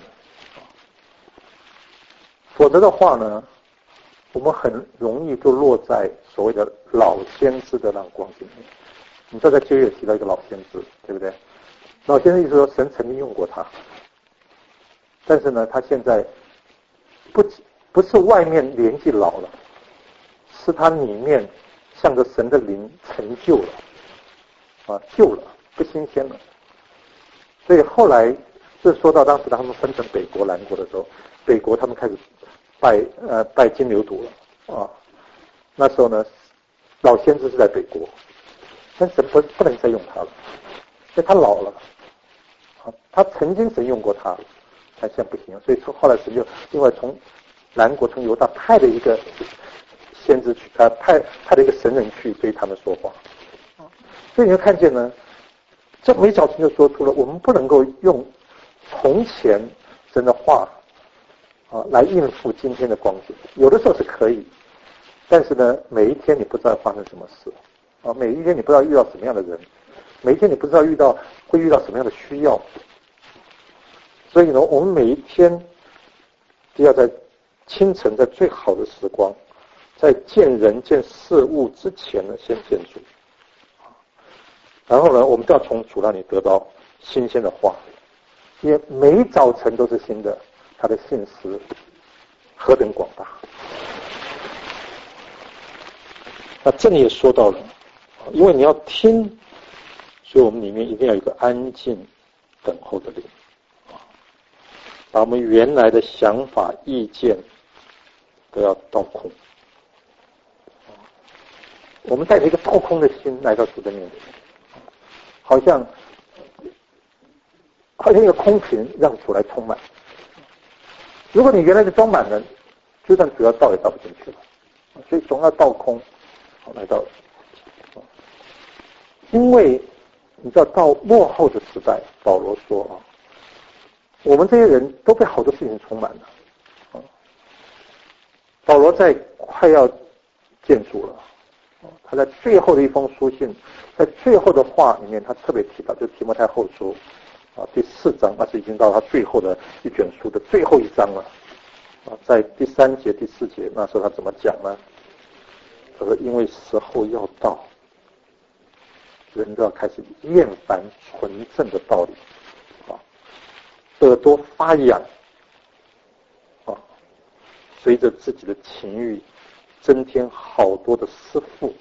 否则的话呢，我们很容易就落在所谓的老先知的那种光景里面。你知道在旧约提到一个老先知，对不对？老先知意思说神曾经用过他，但是呢，他现在不不是外面年纪老了，是他里面向着神的灵陈旧了，啊，旧了，不新鲜了。所以后来是说到当时他们分成北国、南国的时候，北国他们开始拜呃拜金牛犊了啊。那时候呢，老先知是在北国，但神不不能再用他了，因为他老了。啊，他曾经神用过他，但现在不行，所以从后来神就另外从南国从犹大派了一个先知去，他派派了一个神人去对他们说话。所以你会看见呢，这每早晨就说出了我们不能够用从前神的话啊来应付今天的光景，有的时候是可以，但是呢，每一天你不知道发生什么事啊，每一天你不知道遇到什么样的人，每一天你不知道遇到会遇到什么样的需要，所以呢，我们每一天都要在清晨，在最好的时光，在见人见事物之前呢，先见主。然后呢，我们都要从主那里得到新鲜的话，因为每早晨都是新的，他的信实何等广大。那这里也说到了，因为你要听，所以我们里面一定要有一个安静等候的灵，把我们原来的想法意见都要倒空，我们带着一个倒空的心来到主的面前，好像好像一个空瓶让主来充满。如果你原来是装满了，就算主要倒也倒不进去了，所以总要倒空来到。因为你知道到末后的时代，保罗说啊，我们这些人都被好多事情充满了。保罗在快要见主了。他在最后的一封书信，在最后的话里面，他特别提到，就是提摩太后书啊第四章，那是已经到他最后的一卷书的最后一章了。啊，在第三节、第四节，那时候他怎么讲呢？他说：“因为时候要到，人都要开始厌烦纯正的道理，啊，耳朵发痒，啊，随着自己的情欲，增添好多的师傅，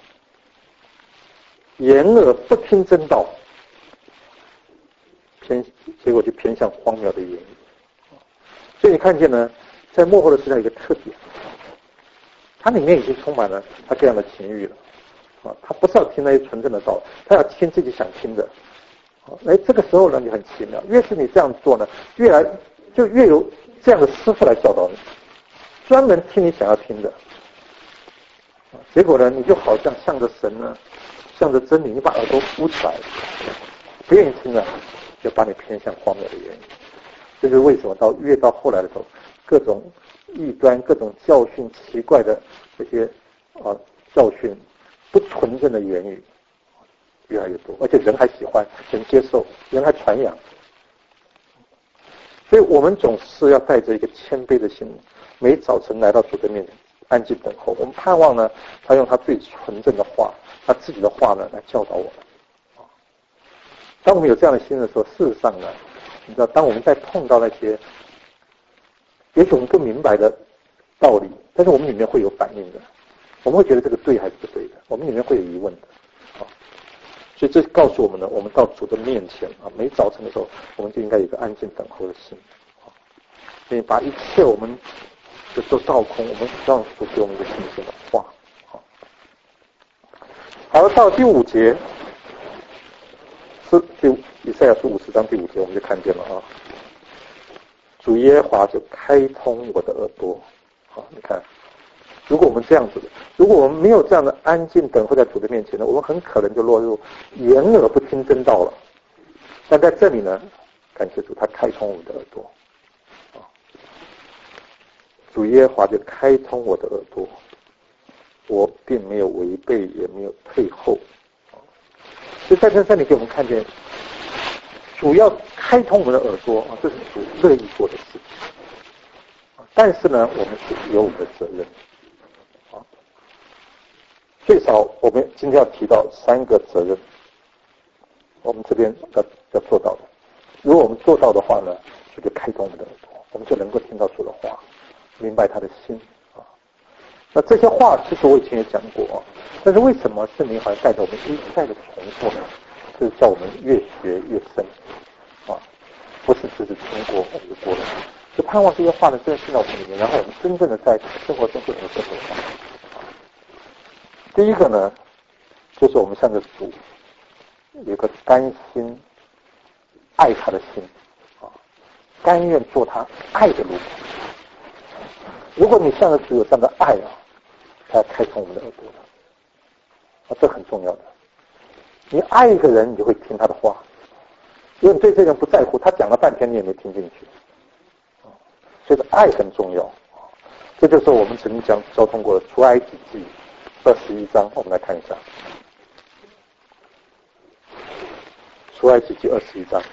眼耳不听真道，偏结果就偏向荒谬的言语。所以你看见呢，在末后的时代有一个特点。”他里面已经充满了他这样的情欲了，啊，他不是要听那些纯正的道，他要听自己想听的，啊，哎，这个时候呢，你很奇妙，越是你这样做呢，越来就越有这样的师傅来教导你，专门听你想要听的，啊，结果呢，你就好像向着神呢，向着真理，你把耳朵捂起来，不愿意听了，就把你偏向荒谬的原因。这就是为什么到越到后来的时候，各种异端、各种教训、奇怪的这些啊教训、不纯正的言语越来越多，而且人还喜欢，人接受，人还传扬。所以我们总是要带着一个谦卑的心，每早晨来到主的面前，安静等候。我们盼望呢，他用他最纯正的话，他自己的话呢，来教导我们。当我们有这样的心的时候，事实上呢，你知道，当我们在碰到那些也许我们更明白的道理，但是我们里面会有反应的，我们会觉得这个对还是不对的，我们里面会有疑问的，啊，所以这告诉我们呢，我们到主的面前啊，每早晨的时候，我们就应该有一个安静等候的心，啊，所以把一切我们就都倒空，我们让主给我们一个新鲜的话，啊，好，到第五节是第以赛亚书五十章第五节，我们就看见了啊。主耶和华就开通我的耳朵，好，你看，如果我们这样子的，如果我们没有这样的安静等候在主的面前呢，我们很可能就落入掩耳不听真道了。但在这里呢，感谢主，他开通我们的耳朵，啊，主耶和华就开通我的耳朵，我并没有违背，也没有退后，啊，所以在这里给我们看见。主要开通我们的耳朵啊，这是主乐意做的事情。但是呢，我们是有我们的责任啊。最少我们今天要提到三个责任，我们这边要要做到的。如果我们做到的话呢，主就开通我们的耳朵，我们就能够听到主的话，明白他的心啊。那这些话其实我以前也讲过啊，但是为什么圣灵好像带着我们一再的重复呢？就是叫我们越学越深，啊，不是只是听过我们就过了，就盼望这些话呢真的进到我们里面，然后我们真正的在生活中就能生活上。第一个呢，就是我们向着主有一个甘心爱他的心，啊，甘愿做他爱的路。如果你向着主有这样的爱啊，他开通我们的耳朵了，啊，这很重要的。你爱一个人，你就会听他的话，因为你对这个人不在乎，他讲了半天你也没听进去，所以爱很重要。这就是我们曾经讲交通过的出埃及记二十一章，我们来看一下。出埃及记二十一章，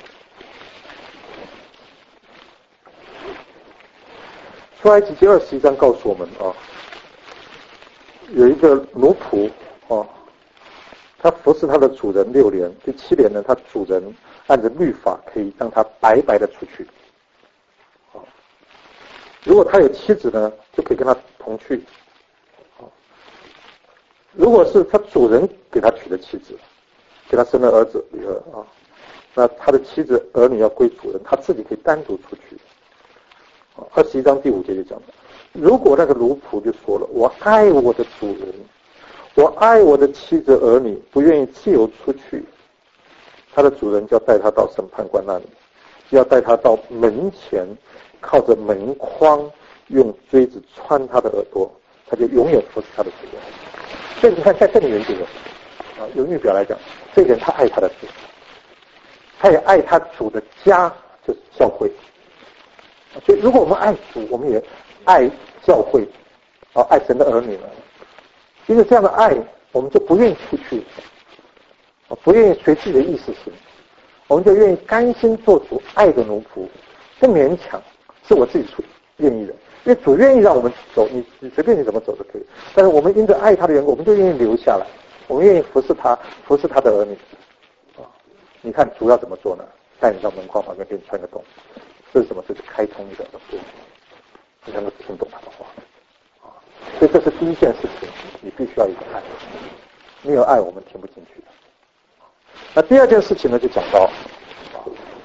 出埃及记二十一章告诉我们啊，有一个奴仆啊。他服侍他的主人六年，第七年呢，他主人按着律法可以让他白白的出去。啊，如果他有妻子呢，就可以跟他同去。啊，如果是他主人给他娶的妻子，给他生了儿子女儿啊，那他的妻子儿女要归主人，他自己可以单独出去。啊，二十一章第五节就讲了，如果那个奴仆就说了，我爱我的主人。我爱我的妻子儿女，不愿意自由出去，他的主人就要带他到审判官那里，就要带他到门前，靠着门框，用锥子穿他的耳朵，他就永远服侍他的主人。所以你看，在这里面这个啊，用预表来讲，这个人他爱他的主，他也爱他主的家，就是教会。所以，如果我们爱主，我们也爱教会，啊，爱神的儿女呢。 因为这样的爱，我们就不愿意出去，不愿意随自己的意思行，我们就愿意甘心做主爱的奴仆，不勉强，是我自己出愿意的。因为主愿意让我们走，你你随便你怎么走都可以。但是我们因着爱他的缘故，我们就愿意留下来，我们愿意服侍他，服侍他的儿女。啊，你看主要怎么做呢？带你到门框旁边，给你穿个洞。这是什么？这是开通你的耳朵，你能够听懂他的话。啊，所以这是第一件事情，你必须要有爱。没有爱，我们听不进去的。那第二件事情呢，就讲到啊，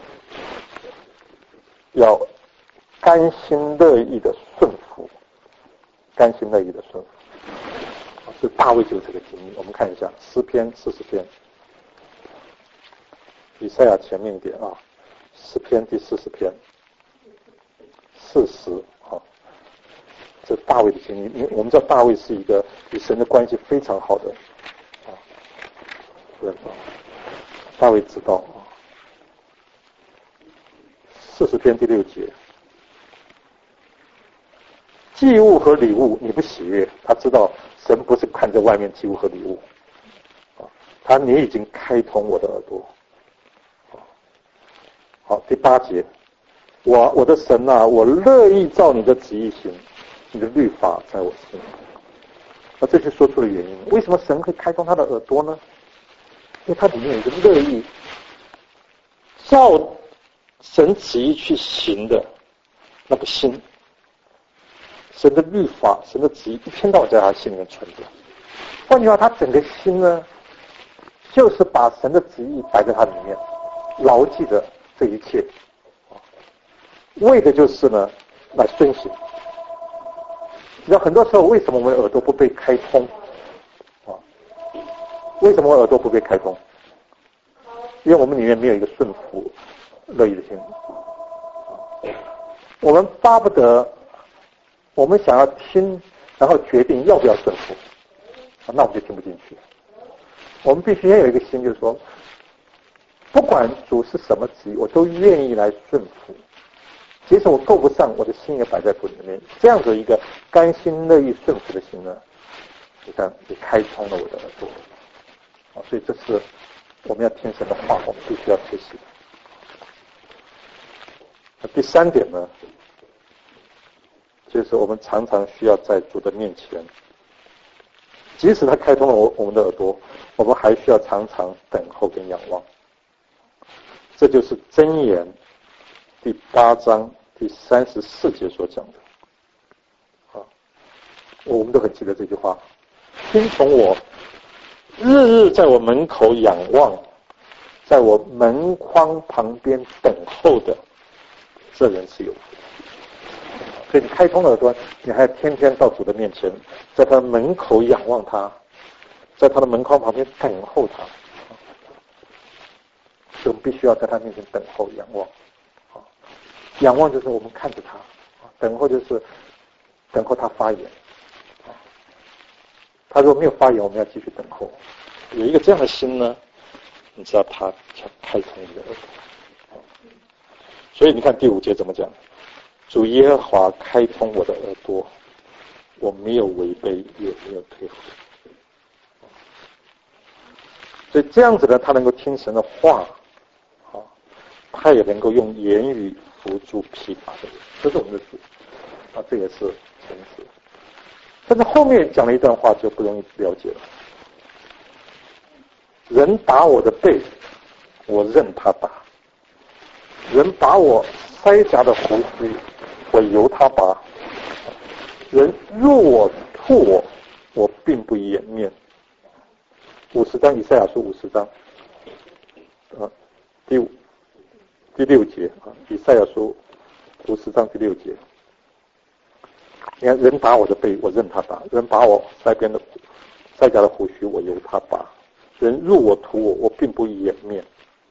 要甘心乐意的顺服，甘心乐意的顺服，是大卫就有这个经历。我们看一下诗篇四十篇，以赛亚前面一点啊，诗篇第四十篇，四十啊，这大卫的经历。因为我们知道大卫是一个与神的关系非常好的啊人啊，大卫知道啊，四十篇第六节。祭物和礼物你不喜悦，他知道神不是看着外面祭物和礼物，啊，他你已经开通我的耳朵，好，第八节，我我的神啊，我乐意照你的旨意行，你的律法在我心里。那这就说出了原因，为什么神会开通他的耳朵呢？因为他里面有一个乐意照神旨意去行的那个心。神的律法，神的旨意，一天到晚在他心里面存着。换句话，他整个心呢，就是把神的旨意摆在他里面，牢记着这一切，为的就是呢，来遵行。你知道，很多时候为什么我们的耳朵不被开通？啊，为什么耳朵不被开通？因为我们里面没有一个顺服、乐意的心。我们巴不得。我们想要听，然后决定要不要顺服，那我们就听不进去。我们必须要有一个心，就是说，不管主是什么旨意，我都愿意来顺服。即使我够不上，我的心也摆在主里面。这样子一个甘心乐意顺服的心呢，你看，也开通了我的耳朵。啊，所以这是我们要听神的话，我们必须要学习的。第三点呢？就是我们常常需要在主的面前，即使他开通了我我们的耳朵，我们还需要常常等候跟仰望。这就是箴言第八章第三十四节所讲的。啊，我们都很记得这句话：听从我，日日在我门口仰望，在我门框旁边等候的，这人是有福。所以你开通了耳朵，你还要天天到主的面前，在他的门口仰望他，在他的门框旁边等候他。所以我们必须要在他面前等候仰望。仰望就是我们看着他，等候就是等候他发言。他如果没有发言，我们要继续等候。有一个这样的心呢，你知道他才开通你的耳朵。所以你看第五节怎么讲？主耶和华开通我的耳朵，我没有违背，也没有退后。所以这样子呢，他能够听神的话，啊，他也能够用言语扶助疲乏的人，这是我们的主，啊，这也是真实。但是后面讲了一段话就不容易了解了。人打我的背，我任他打；人把我腮颊的胡须，我由他拔；人入我吐我，我并不掩面。五十章以赛亚书五十章，啊，第五第六节啊，以赛亚书五十章第六节。你看，人打我的背，我任他打；人把我腮边的腮颊的胡须，我由他拔；人入我吐我，我并不掩面。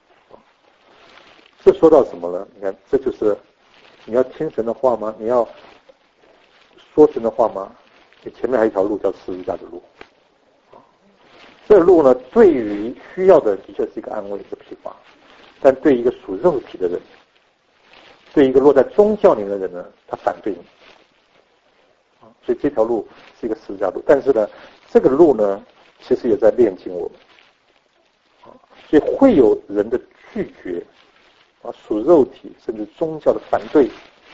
这说到什么呢？你看，这就是你要听神的话吗？你要说神的话吗？你前面还有一条路叫十字架的路。这路呢，对于需要的人的确是一个安慰，一个疲乏，但对一个属肉体的人，对一个落在宗教里面的人呢，他反对你。所以这条路是一个十字架路，但是呢， 这个路呢，其实也在炼净我们。所以会有人的拒绝，啊，属肉体甚至宗教的反对，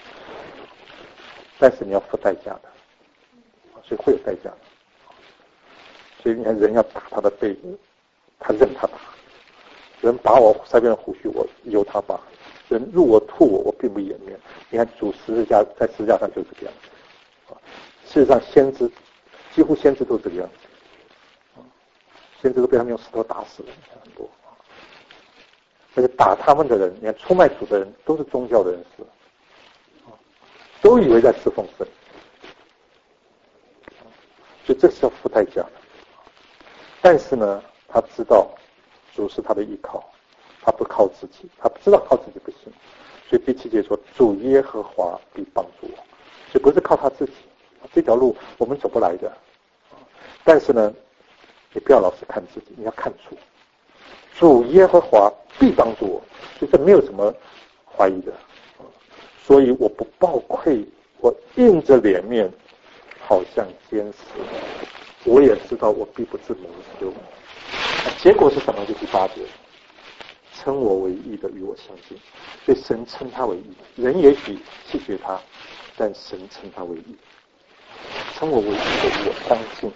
但是你要付代价的，所以会有代价的。所以你看，人要打他的背，他任他打；人拔我腮边的胡须，我由他拔；人入我吐我，我并不掩面。你看主十字架在十字架上就是这个样子。事实上，先知几乎先知都这个样子，先知都被他们用石头打死了，很多。而且打他们的人，你看出卖主的人都是宗教的人士，都以为在侍奉神，所以这是要付代价的。但是呢，他知道主是他的依靠，他不靠自己，他知道靠自己不行，所以第七节说：“主耶和华必帮助我。”所以不是靠他自己，这条路我们走不来的。但是呢，你不要老是看自己，你要看主。主耶和华必帮助我，所以这没有什么怀疑的。所以我不抱愧，我硬着脸面，好像坚死。我也知道我必不至蒙羞。结果是什么？就第八节，称我为义的与我相近，所以神称他为义。人也许弃绝他，但神称他为义。称我为义的与我相近。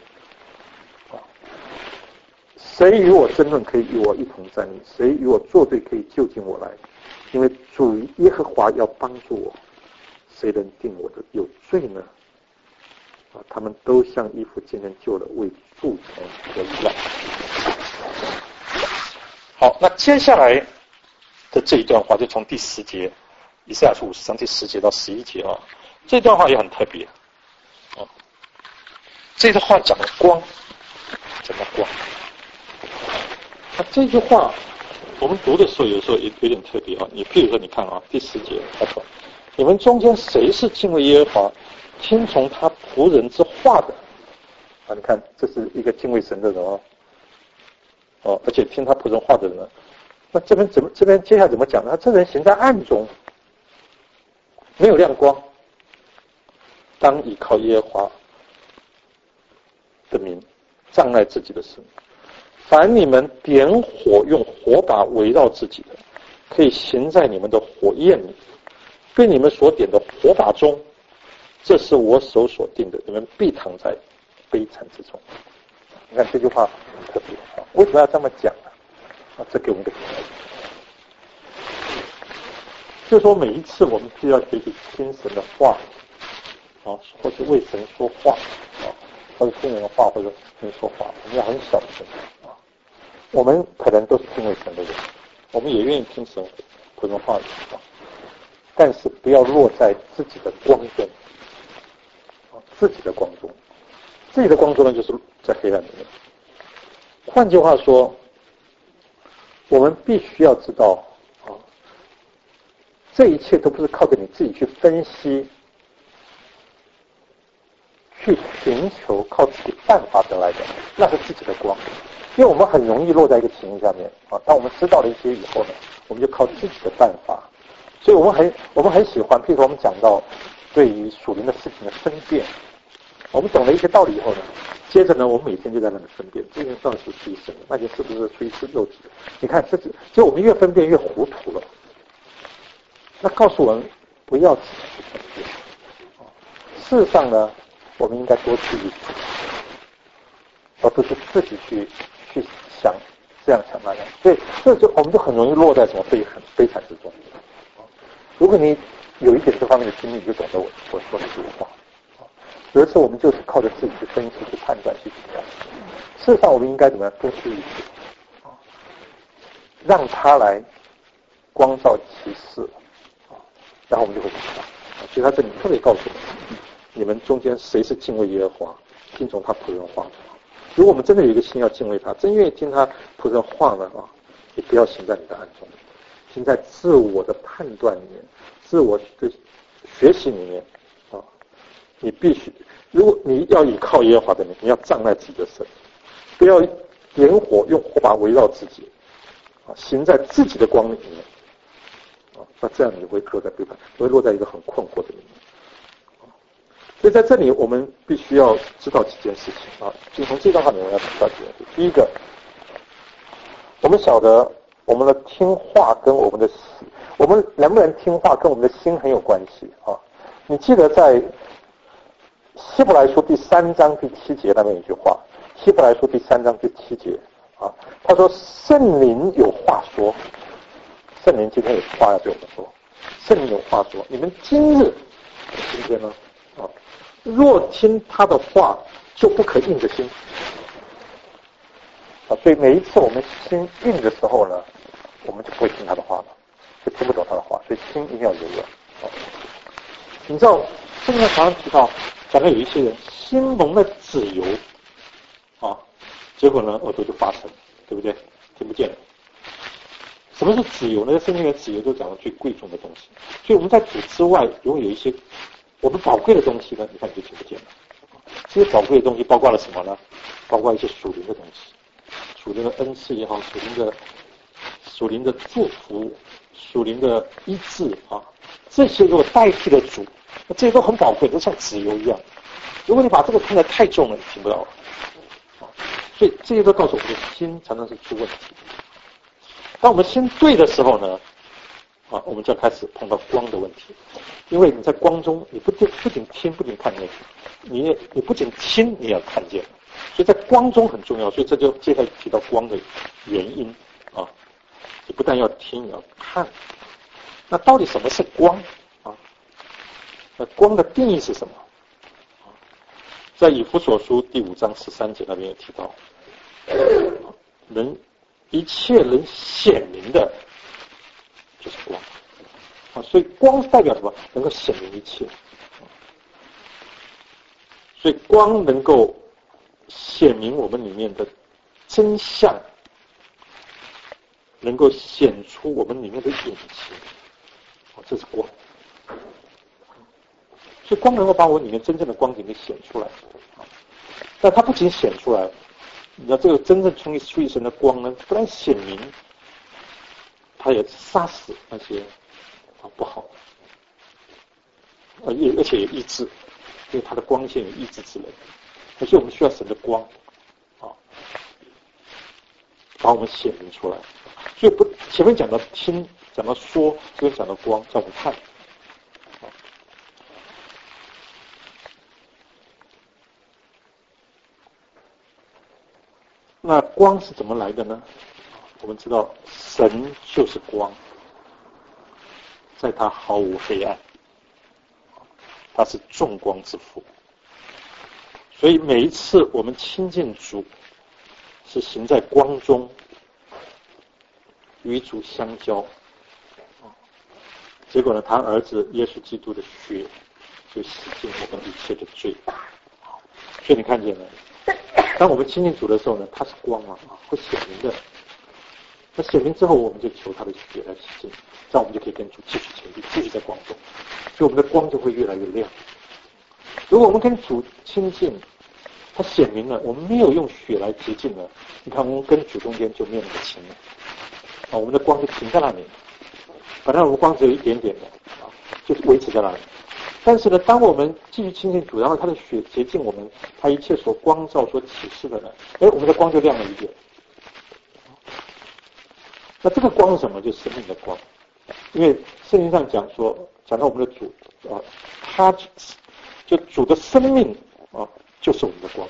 谁与我争论，可以与我一同站立；谁与我作对，可以就近我来。因为主耶和华要帮助我，谁能定我的有罪呢？啊，他们都像衣服渐渐旧了，为蛀虫可以了。好，那接下来的这一段话就从第十节，以赛亚书五十章第十节到十一节啊，这段话也很特别啊。这段话讲的光，讲的光。那这句话我们读的时候，有时候也有点特别啊。你譬如说，你看啊，第十节他说：“你们中间谁是敬畏耶和华，听从他仆人之话的？”啊，你看，这是一个敬畏神的人哦，哦，而且听他仆人话的人呢。那这边怎么？这边接下来怎么讲呢？这人行在暗中，没有亮光，当倚靠耶和华的名，障碍自己的事。凡你们点火用火把围绕自己的，可以行在你们的火焰里，被你们所点的火把中，这是我手所定的，你们必躺在悲惨之中。你看这句话很特别啊，为什么要这么讲呢？啊，这给我们一个提示，就是说每一次我们需要学习听神的话啊，或是为神说话啊，或者听人的话，或者听说话，我们要很小心。我们可能都是敬畏神的人，我们也愿意听神普通话语，但是不要落在自己的光中，自己的光中，自己的光中呢，就是在黑暗里面。换句话说，我们必须要知道啊，这一切都不是靠着你自己去分析、去寻求、靠自己办法得来的，那是自己的光。因为我们很容易落在一个情境下面啊，当我们知道了一些以后呢，我们就靠自己的办法，所以我们很我们很喜欢，譬如说我们讲到对于属灵的事情的分辨，我们懂了一些道理以后呢，接着呢，我们每天就在那里分辨，这件到底是属于神的，那件是不是属于是肉体的？你看，这就我们越分辨越糊涂了。那告诉我们不要自己去分辨，事实上呢，我们应该多注意自己，而不是自己去。去想这样想那样，所以这就我们就很容易落在什么悲惨悲惨之中。如果你有一点这方面的经历，你就懂得我我说的这句话。有的时候我们就是靠着自己去分析、去判断、去怎么样。事实上，我们应该怎么样多注意一些，让他来光照其事，然后我们就会知道。所以他这里特别告诉我们：你们中间谁是敬畏耶和华，听从他仆人话？如果我们真的有一个心要敬畏他，真愿意听他仆人话呢啊，你不要行在你的暗中，行在自我的判断里面，自我的学习里面啊，你必须，如果你要依靠耶和华的名，你要障碍自己的神，不要点火用火把围绕自己啊，行在自己的光里面啊，那这样你会落在背叛，你会落在一个很困惑的里面啊。 所以在这里我们必须要知道几件事情啊。就从这段话里面我要知道几件事。第一个，我们晓得我们的听话跟我们的我们能不能听话跟我们的心很有关系啊。你记得在希伯来书第三章第七节那边有一句话，希伯来书第三章第七节啊，他说圣灵有话说，圣灵今天有话要对我们说，圣灵有话说，你们今日今天呢啊，若听他的话，就不可硬着心啊。所以每一次我们心硬的时候呢，我们就不会听他的话了，就听不懂他的话，所以心一定要柔软啊。你知道圣经常常提到，讲到有一些人心蒙了脂油啊，结果呢耳朵就发沉，对不对？听不见了。什么是脂油呢？圣经的脂油都讲到最贵重的东西，所以我们在主之外，如果有一些我们宝贵的东西呢，你看你就听不见了。这些宝贵的东西包括了什么呢？包括一些属灵的东西，属灵的恩赐也好，属灵的属灵的祝福，属灵的医治啊，这些如果代替了主，那这些都很宝贵，都像脂油一样。如果你把这个看得太重了，你听不到了。所以这些都告诉我们的心常常是出问题。当我们心对的时候呢，啊，我们就要开始碰到光的问题。因为你在光中，你不仅不仅听，不仅看见，你也你不仅听，你也要看见。所以在光中很重要。所以这就接下来提到光的原因啊，你不但要听，也要看。那到底什么是光啊？那光的定义是什么？在以弗所书第五章十三节那边也提到，能一切能显明的，就是光啊。所以光代表什么？能够显明一切。所以光能够显明我们里面的真相，能够显出我们里面的隐情。这是光。所以光能够把我里面真正的光景给显出来。但它不仅显出来，你知道这个真正出于出于神的光呢，不但显明，它也杀死那些啊不好，而而且也抑制，因为它的光线有抑制之能。而且我们需要神的光啊，把我们显明出来。所以不前面讲到听，讲到说，这边讲到光，叫我们看。那光是怎么来的呢？我们知道神就是光，在他毫无黑暗，他是众光之父。所以每一次我们亲近主，是行在光中，与主相交。结果呢，他儿子耶稣基督的血就洗净我们一切的罪。所以你看见了，当我们亲近主的时候呢，他是光嘛，啊，会显明的。那显明之后，我们就求他的血来洗净，这样我们就可以跟主继续前进，继续在光中，所以我们的光就会越来越亮。如果我们跟主亲近，他显明了，我们没有用血来洁净了，你看我们跟主中间就没有那么亲了，啊，我们的光就停在那里，本来我们光只有一点点的，啊，就维持在那里。但是呢，当我们继续亲近主，然后他的血洁净我们，他一切所光照、所启示的呢，哎，我们的光就亮了一点。那这个光是什么？就是生命的光。因为圣经上讲说，讲到我们的主啊，他就主的生命啊，就是我们的光。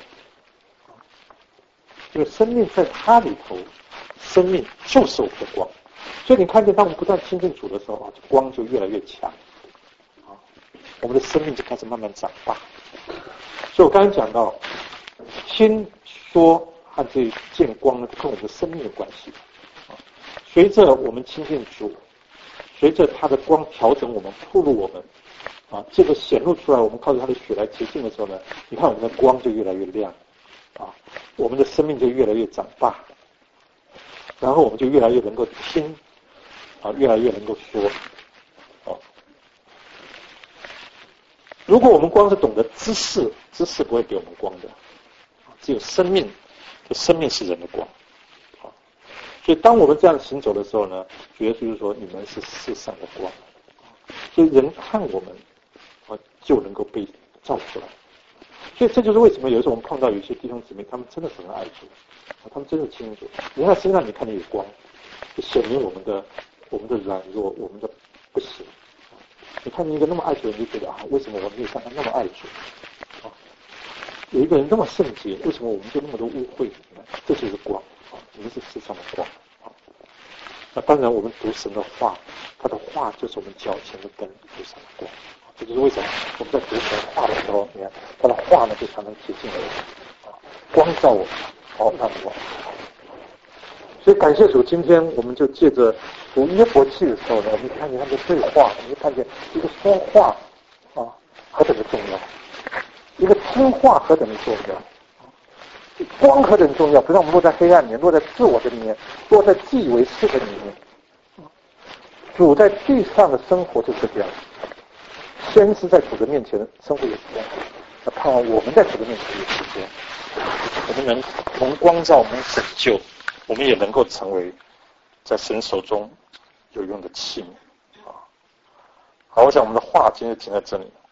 因为生命在他里头，生命就是我们的光。所以你看见，当我们不断亲近主的时候啊，光就越来越强。我们的生命就开始慢慢长大。所以我刚才讲到，听说和这见光呢，跟我们的生命有关系。随着我们亲近主，随着他的光调整我们、铺路我们，啊，这个显露出来，我们靠着他的血来洁净的时候呢，你看我们的光就越来越亮，啊，我们的生命就越来越长大，然后我们就越来越能够听，啊，越来越能够说。如果我们光是懂得知识，知识不会给我们光的，只有生命，这生命是人的光。所以当我们这样行走的时候呢，主耶稣就说：“你们是世上的光。”所以人看我们啊，就能够被照出来。所以这就是为什么有时候我们碰到有一些弟兄姊妹，他们真的很爱主，他们真的清楚，你看他身上你看见有光，就显明我们的我们的软弱，我们的不行。你看见一个那么爱主的人，就觉得啊，为什么我没有像他那么爱主？啊，有一个人那么圣洁，为什么我们就那么多污秽？这就是光啊，你们是世上的光啊。那当然，我们读神的话，他的话就是我们脚前的灯，路上的光。这就是为什么我们在读神话的时候，你看他的话呢，就常常贴近我们啊，光照我们，好让我。所以感谢主，今天我们就借着读约伯记的时候呢，我们看见他们的对话，我们看见一个说话啊何等的重要，一个听话何等的重要，光何等重要，不让我们落在黑暗里面，落在自我的里面，落在自以为是的里面。主在地上的生活就是这样，先是在主的面前生活也是这样，那盼望我们在主的面前也是这样，我们能蒙光照，蒙拯救，我们也能够成为在神手中有用的器皿啊。好，我想我们的话今天就停在这里。